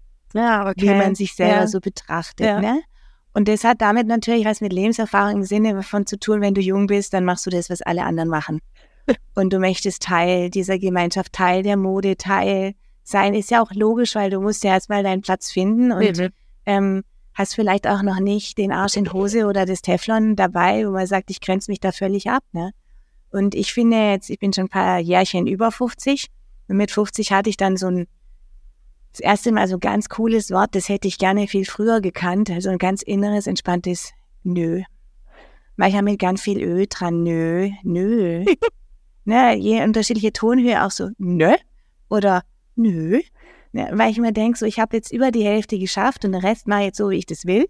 ja, okay. wie man sich selber ja. so betrachtet, ja. ne? Und das hat damit natürlich was mit Lebenserfahrung im Sinne davon zu tun, wenn du jung bist, dann machst du das, was alle anderen machen. Und du möchtest Teil dieser Gemeinschaft, Teil der Mode, Teil sein, ist ja auch logisch, weil du musst ja erstmal deinen Platz finden und mhm. ähm, hast vielleicht auch noch nicht den Arsch in Hose oder das Teflon dabei, wo man sagt, ich grenze mich da völlig ab, ne? Und ich finde jetzt, ich bin schon ein paar Jährchen über fünfzig und mit fünfzig hatte ich dann so ein, das erste Mal so ein ganz cooles Wort, das hätte ich gerne viel früher gekannt, also ein ganz inneres, entspanntes Nö. Manchmal mit ganz viel Ö dran, nö, nö. Ne, je unterschiedliche Tonhöhe auch so nö oder nö, ja, weil ich mir denke, so ich habe jetzt über die Hälfte geschafft und den Rest mache ich jetzt so, wie ich das will.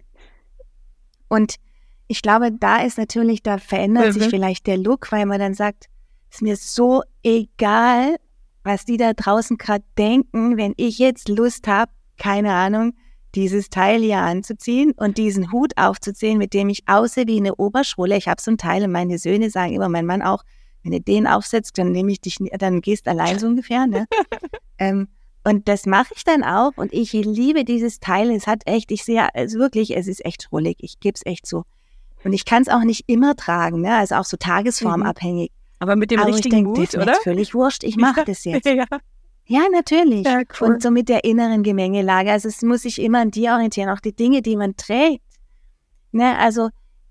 Und ich glaube, da ist natürlich, da verändert mhm. sich vielleicht der Look, weil man dann sagt, ist mir so egal, was die da draußen gerade denken, wenn ich jetzt Lust habe, keine Ahnung, dieses Teil hier anzuziehen und diesen Hut aufzuziehen, mit dem ich aussehe wie eine Oberschwulle. Ich habe so ein Teil und meine Söhne sagen immer, mein Mann auch, wenn du den aufsetzt, dann nehme ich dich, dann gehst allein so ungefähr, ne? ähm, und das mache ich dann auch und ich liebe dieses Teil. Es hat echt, ich sehe, also wirklich, es ist echt schrullig. Ich gebe es echt so. Und ich kann es auch nicht immer tragen, ne? Also auch so tagesformabhängig. Aber mit dem Aber richtigen ich denk, Mut, das ist oder? mir völlig wurscht, ich mache das jetzt. ja. ja, natürlich. Ja, cool. Und so mit der inneren Gemengelage. Also es muss sich immer an dir orientieren. Auch die Dinge, die man trägt. Ne? Also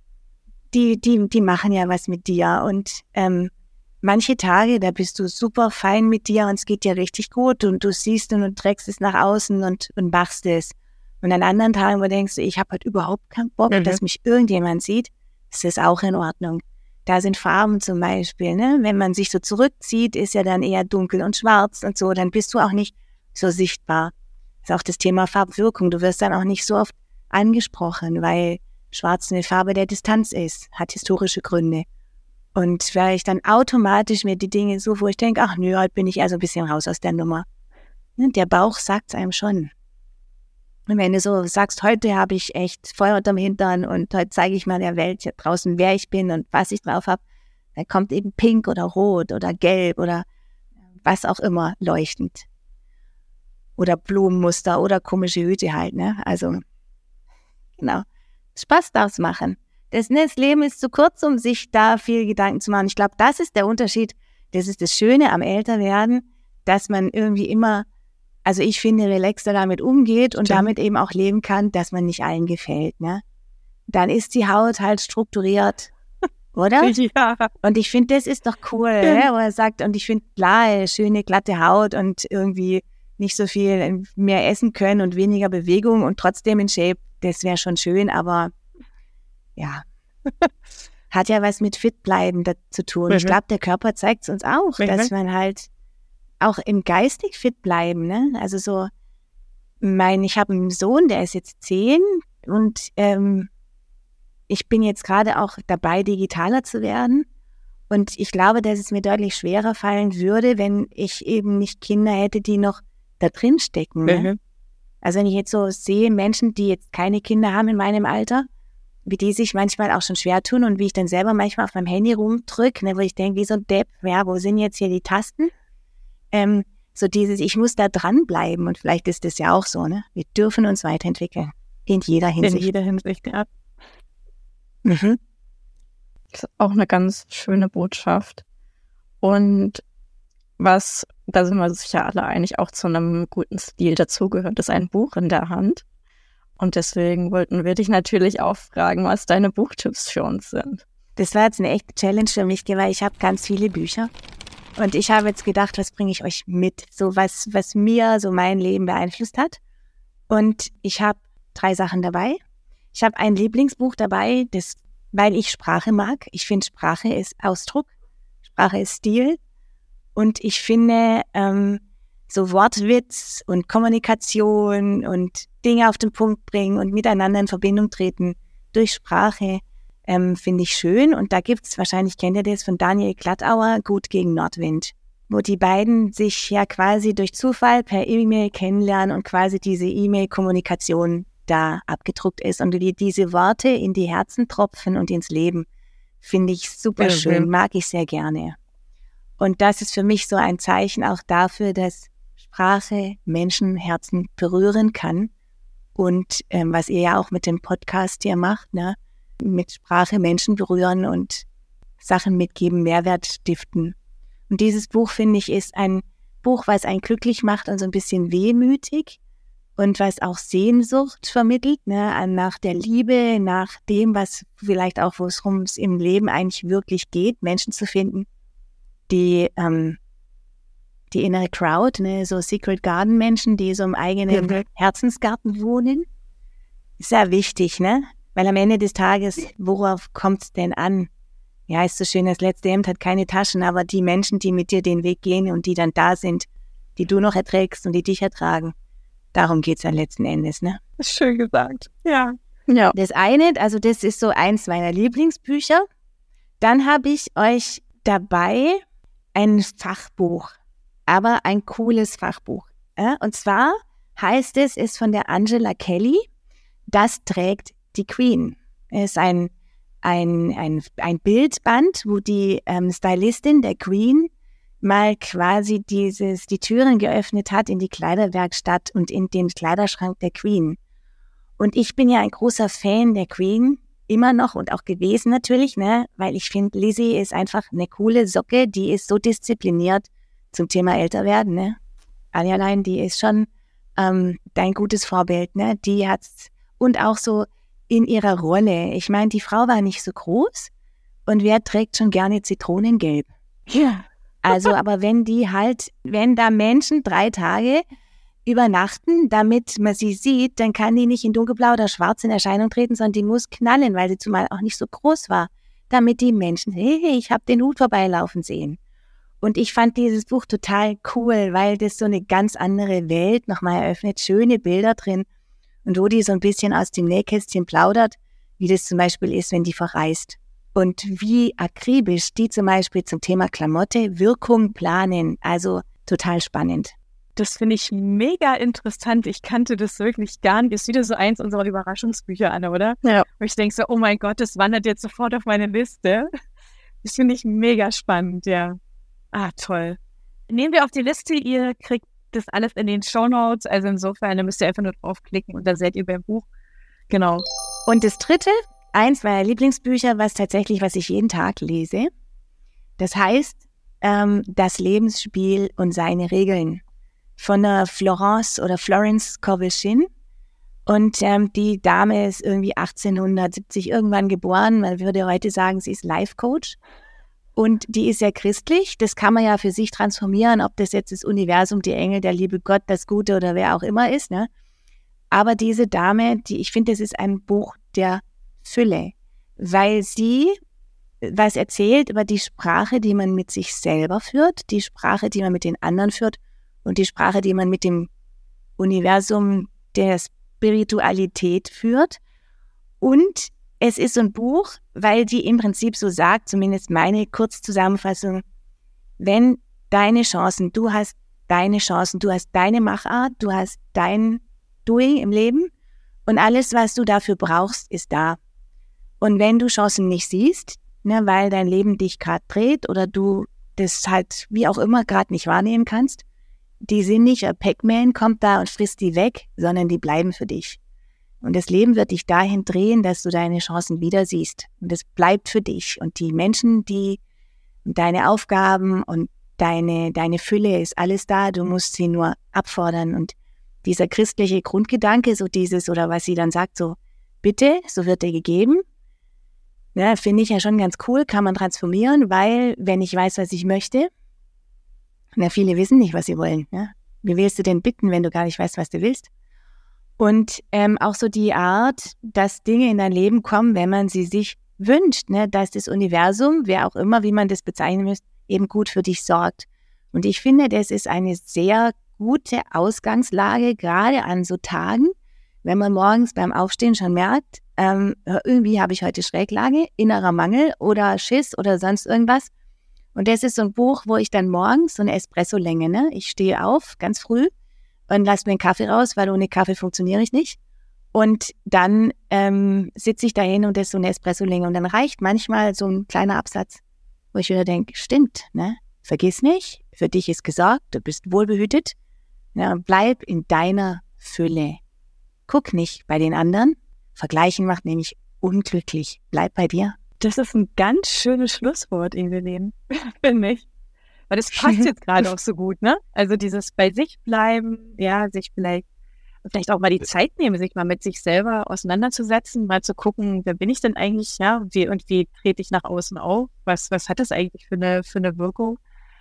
die, die, die machen ja was mit dir und ähm, manche Tage, da bist du super fein mit dir und es geht dir richtig gut und du siehst und, und trägst es nach außen und, und machst es. Und an anderen Tagen, wo du denkst, ich habe halt überhaupt keinen Bock, mhm. dass mich irgendjemand sieht, ist das auch in Ordnung. Da sind Farben zum Beispiel, ne? Wenn man sich so zurückzieht, ist ja dann eher dunkel und schwarz und so, dann bist du auch nicht so sichtbar. Das ist auch das Thema Farbwirkung. Du wirst dann auch nicht so oft angesprochen, weil schwarz eine Farbe der Distanz ist, hat historische Gründe. Und weil ich dann automatisch mir die Dinge so, wo ich denke, ach nö, heute bin ich eher so ein bisschen raus aus der Nummer. Der Bauch sagt es einem schon. Und wenn du so sagst, heute habe ich echt Feuer unterm Hintern und heute zeige ich mal der Welt hier draußen, wer ich bin und was ich drauf habe, dann kommt eben pink oder rot oder gelb oder was auch immer leuchtend. Oder Blumenmuster oder komische Hüte halt, ne? Also, genau. Spaß daraus machen. Das, ne, das Leben ist zu kurz, um sich da viel Gedanken zu machen. Ich glaube, das ist der Unterschied. Das ist das Schöne am Älterwerden, dass man irgendwie immer, also ich finde, relaxter damit umgeht und Stimmt. damit eben auch leben kann, dass man nicht allen gefällt, ne? Dann ist die Haut halt strukturiert, oder? Ja. Und ich finde, das ist doch cool, ja. ne? Wo er sagt, und ich finde, klar, schöne, glatte Haut und irgendwie nicht so viel mehr essen können und weniger Bewegung und trotzdem in Shape, das wäre schon schön, aber ja, hat ja was mit fit bleiben da zu tun. Mhm. Ich glaube, der Körper zeigt es uns auch, mhm. dass man halt auch im geistig fit bleiben, ne? Also so, mein, ich habe einen Sohn, der ist jetzt zehn und ähm, ich bin jetzt gerade auch dabei, digitaler zu werden. Und ich glaube, dass es mir deutlich schwerer fallen würde, wenn ich eben nicht Kinder hätte, die noch da drin stecken. Ne? Mhm. Also wenn ich jetzt so sehe, Menschen, die jetzt keine Kinder haben in meinem Alter, wie die sich manchmal auch schon schwer tun und wie ich dann selber manchmal auf meinem Handy rumdrücke, ne, wo ich denke, wie so ein Depp, ja, wo sind jetzt hier die Tasten? Ähm, so dieses, ich muss da dranbleiben und vielleicht ist das ja auch so, ne? Wir dürfen uns weiterentwickeln. In jeder Hinsicht. In jeder Hinsicht, ja. Mhm. Das ist auch eine ganz schöne Botschaft. Und was, da sind wir sicher alle einig, auch zu einem guten Stil dazugehört, ist ein Buch in der Hand. Und deswegen wollten wir dich natürlich auch fragen, was deine Buchtipps für uns sind. Das war jetzt eine echte Challenge für mich, weil ich habe ganz viele Bücher. Und ich habe jetzt gedacht, was bringe ich euch mit? So was, was mir so mein Leben beeinflusst hat. Und ich habe drei Sachen dabei. Ich habe ein Lieblingsbuch dabei, das, weil ich Sprache mag. Ich finde, Sprache ist Ausdruck. Sprache ist Stil. Und ich finde, ähm, so Wortwitz und Kommunikation und Dinge auf den Punkt bringen und miteinander in Verbindung treten durch Sprache, ähm, finde ich schön. Und da gibt's, wahrscheinlich kennt ihr das, von Daniel Glattauer, Gut gegen Nordwind, wo die beiden sich ja quasi durch Zufall per E-Mail kennenlernen und quasi diese E-Mail-Kommunikation da abgedruckt ist und wie diese Worte in die Herzen tropfen und ins Leben, finde ich super schön, mag ich sehr gerne. Und das ist für mich so ein Zeichen auch dafür, dass Sprache Menschenherzen berühren kann. Und ähm, was ihr ja auch mit dem Podcast hier macht, ne, mit Sprache Menschen berühren und Sachen mitgeben, Mehrwert stiften. Und dieses Buch, finde ich, ist ein Buch, was einen glücklich macht und so ein bisschen wehmütig und was auch Sehnsucht vermittelt, ne, nach der Liebe, nach dem, was vielleicht auch, worum es im Leben eigentlich wirklich geht, Menschen zu finden, die ähm, die innere Crowd, ne, so Secret Garden Menschen, die so im eigenen mhm. Herzensgarten wohnen. Sehr wichtig, ne? Weil am Ende des Tages, worauf kommt's denn an? Ja, ist so schön, das letzte Hemd hat keine Taschen, aber die Menschen, die mit dir den Weg gehen und die dann da sind, die du noch erträgst und die dich ertragen, darum geht's dann letzten Endes, ne? Schön gesagt, ja. Ja. Das eine, also das ist so eins meiner Lieblingsbücher. Dann habe ich euch dabei ein Fachbuch, aber ein cooles Fachbuch. Ja? Und zwar heißt es, ist von der Angela Kelly, Das trägt die Queen. Es ist ein, ein, ein, ein Bildband, wo die ähm, Stylistin der Queen mal quasi dieses, die Türen geöffnet hat in die Kleiderwerkstatt und in den Kleiderschrank der Queen. Und ich bin ja ein großer Fan der Queen, immer noch und auch gewesen natürlich, ne, weil ich finde, Lizzie ist einfach eine coole Socke, die ist so diszipliniert zum Thema Älterwerden, ne. Anjalein, die ist schon ähm, dein gutes Vorbild, ne, die hat's, und auch so in ihrer Rolle. Ich meine, die Frau war nicht so groß und wer trägt schon gerne Zitronengelb? Ja. Also, aber wenn die halt, wenn da Menschen drei Tage übernachten, damit man sie sieht, dann kann die nicht in dunkelblau oder schwarz in Erscheinung treten, sondern die muss knallen, weil sie zumal auch nicht so groß war, damit die Menschen, hey, hey ich habe den Hut vorbeilaufen sehen. Und ich fand dieses Buch total cool, weil das so eine ganz andere Welt nochmal eröffnet, schöne Bilder drin und wo die so ein bisschen aus dem Nähkästchen plaudert, wie das zum Beispiel ist, wenn die verreist. Und wie akribisch die zum Beispiel zum Thema Klamotte Wirkung planen. Also total spannend. Das finde ich mega interessant. Ich kannte das wirklich gar nicht. Ist wieder so eins unserer Überraschungsbücher, Anne, oder? Ja. Wo ich denke so, oh mein Gott, das wandert jetzt sofort auf meine Liste. Das finde ich mega spannend, ja. Ah, toll. Nehmen wir auf die Liste. Ihr kriegt das alles in den Shownotes. Also insofern, da müsst ihr einfach nur draufklicken und dann seid ihr beim Buch. Genau. Und das dritte, eins meiner Lieblingsbücher, was tatsächlich, was ich jeden Tag lese. Das heißt, ähm, das Lebensspiel und seine Regeln von der Florence oder Florence Scovel-Shinn. Und ähm, die Dame ist irgendwie achtzehnhundertsiebzig irgendwann geboren. Man würde heute sagen, sie ist Life-Coach. Und die ist sehr christlich. Das kann man ja für sich transformieren, ob das jetzt das Universum, die Engel, der liebe Gott, das Gute oder wer auch immer ist. Ne? Aber diese Dame, die, ich finde, das ist ein Buch der Fülle, weil sie was erzählt über die Sprache, die man mit sich selber führt, die Sprache, die man mit den anderen führt und die Sprache, die man mit dem Universum der Spiritualität führt. Und es ist so ein Buch, weil die im Prinzip so sagt, zumindest meine Kurzzusammenfassung, wenn deine Chancen, du hast deine Chancen, du hast deine Machart, du hast dein Doing im Leben und alles, was du dafür brauchst, ist da. Und wenn du Chancen nicht siehst, ne, weil dein Leben dich gerade dreht oder du das halt wie auch immer gerade nicht wahrnehmen kannst, die sind nicht, ein Pac-Man kommt da und frisst die weg, sondern die bleiben für dich. Und das Leben wird dich dahin drehen, dass du deine Chancen wieder siehst. Und es bleibt für dich. Und die Menschen, die deine Aufgaben und deine, deine Fülle ist alles da, du musst sie nur abfordern. Und dieser christliche Grundgedanke, so dieses, oder was sie dann sagt, so, bitte, so wird dir gegeben, ja, finde ich ja schon ganz cool, kann man transformieren, weil, wenn ich weiß, was ich möchte, na, viele wissen nicht, was sie wollen. Ja? Wie willst du denn bitten, wenn du gar nicht weißt, was du willst? Und ähm, auch so die Art, dass Dinge in dein Leben kommen, wenn man sie sich wünscht, ne? Dass das Universum, wer auch immer, wie man das bezeichnen müsst, eben gut für dich sorgt. Und ich finde, das ist eine sehr gute Ausgangslage, gerade an so Tagen, wenn man morgens beim Aufstehen schon merkt, ähm, irgendwie habe ich heute Schräglage, innerer Mangel oder Schiss oder sonst irgendwas. Und das ist so ein Buch, wo ich dann morgens, so eine Espresso-Länge, ne? Ich stehe auf, ganz früh, und lasse mir einen Kaffee raus, weil ohne Kaffee funktioniere ich nicht. Und dann ähm, sitze ich dahin und das ist so eine Espresso-Länge. Und dann reicht manchmal so ein kleiner Absatz, wo ich wieder denke, stimmt, ne? Vergiss nicht, für dich ist gesorgt, du bist wohlbehütet. Ne? Bleib in deiner Fülle. Guck nicht bei den anderen. Vergleichen macht nämlich unglücklich. Bleib bei dir. Das ist ein ganz schönes Schlusswort, Evelyn, finde ich. Weil das passt jetzt gerade auch so gut, ne? Also dieses bei sich bleiben, ja, sich vielleicht, vielleicht auch mal die Zeit nehmen, sich mal mit sich selber auseinanderzusetzen, mal zu gucken, wer bin ich denn eigentlich, ja, und wie, und wie trete ich nach außen auf? Was, was hat das eigentlich für eine, für eine Wirkung?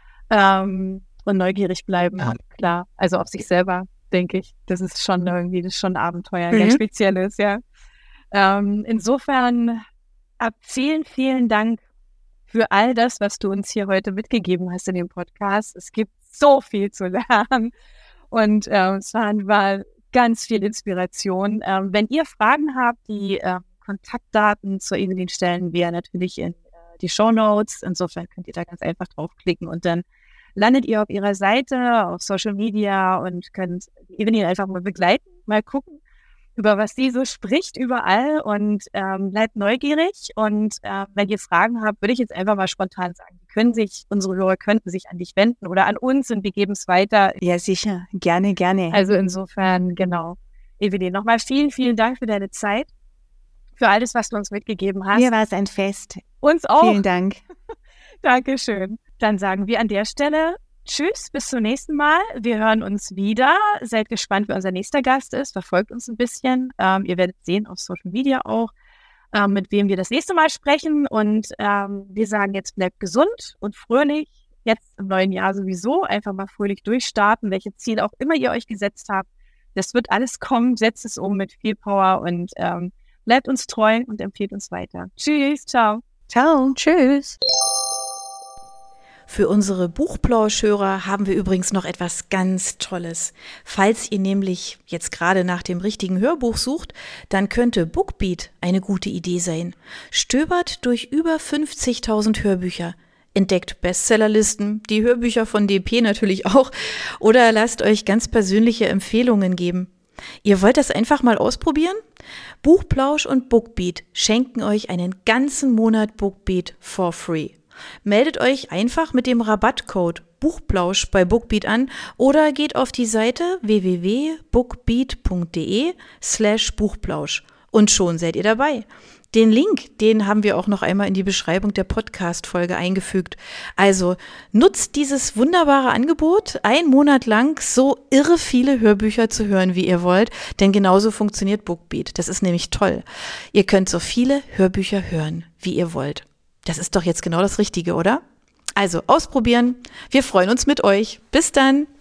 Ähm, und neugierig bleiben, ja. Klar. Also auf sich selber, denke ich. Das ist schon irgendwie, das ist schon ein Abenteuer, ein mhm. ganz spezielles, ja. Ähm, insofern, ab vielen, vielen Dank für all das, was du uns hier heute mitgegeben hast in dem Podcast. Es gibt so viel zu lernen und äh, es war, war ganz viel Inspiration. Ähm, wenn ihr Fragen habt, die äh, Kontaktdaten zu Evelyn stellen wir natürlich in äh, die Shownotes. Insofern könnt ihr da ganz einfach draufklicken und dann landet ihr auf ihrer Seite, auf Social Media und könnt Evelyn einfach mal begleiten, mal gucken, über was sie so spricht überall und ähm, bleibt neugierig. Und äh, wenn ihr Fragen habt, würde ich jetzt einfach mal spontan sagen, die können sich, unsere Hörer könnten sich an dich wenden oder an uns und wir geben es weiter. Ja, sicher. Gerne, gerne. Also insofern, genau. Evelyn, nochmal vielen, vielen Dank für deine Zeit, für alles, was du uns mitgegeben hast. Mir war es ein Fest. Uns auch. Vielen Dank. Dankeschön. Dann sagen wir an der Stelle tschüss, bis zum nächsten Mal. Wir hören uns wieder. Seid gespannt, wer unser nächster Gast ist. Verfolgt uns ein bisschen. Ähm, ihr werdet sehen auf Social Media auch, ähm, mit wem wir das nächste Mal sprechen. Und ähm, wir sagen jetzt, bleibt gesund und fröhlich. Jetzt im neuen Jahr sowieso. Einfach mal fröhlich durchstarten, welche Ziele auch immer ihr euch gesetzt habt. Das wird alles kommen. Setzt es um mit viel Power und ähm, bleibt uns treu und empfiehlt uns weiter. Tschüss, ciao. Ciao. Tschüss. Für unsere Buchplauschhörer haben wir übrigens noch etwas ganz Tolles. Falls ihr nämlich jetzt gerade nach dem richtigen Hörbuch sucht, dann könnte Bookbeat eine gute Idee sein. Stöbert durch über fünfzigtausend Hörbücher. Entdeckt Bestsellerlisten, die Hörbücher von D P natürlich auch, oder lasst euch ganz persönliche Empfehlungen geben. Ihr wollt das einfach mal ausprobieren? Buchplausch und Bookbeat schenken euch einen ganzen Monat Bookbeat for free. Meldet euch einfach mit dem Rabattcode Buchplausch bei Bookbeat an oder geht auf die Seite w w w punkt bookbeat punkt d e slash Buchplausch und schon seid ihr dabei. Den Link, den haben wir auch noch einmal in die Beschreibung der Podcast-Folge eingefügt. Also nutzt dieses wunderbare Angebot, einen Monat lang so irre viele Hörbücher zu hören, wie ihr wollt, denn genauso funktioniert Bookbeat. Das ist nämlich toll. Ihr könnt so viele Hörbücher hören, wie ihr wollt. Das ist doch jetzt genau das Richtige, oder? Also ausprobieren. Wir freuen uns mit euch. Bis dann.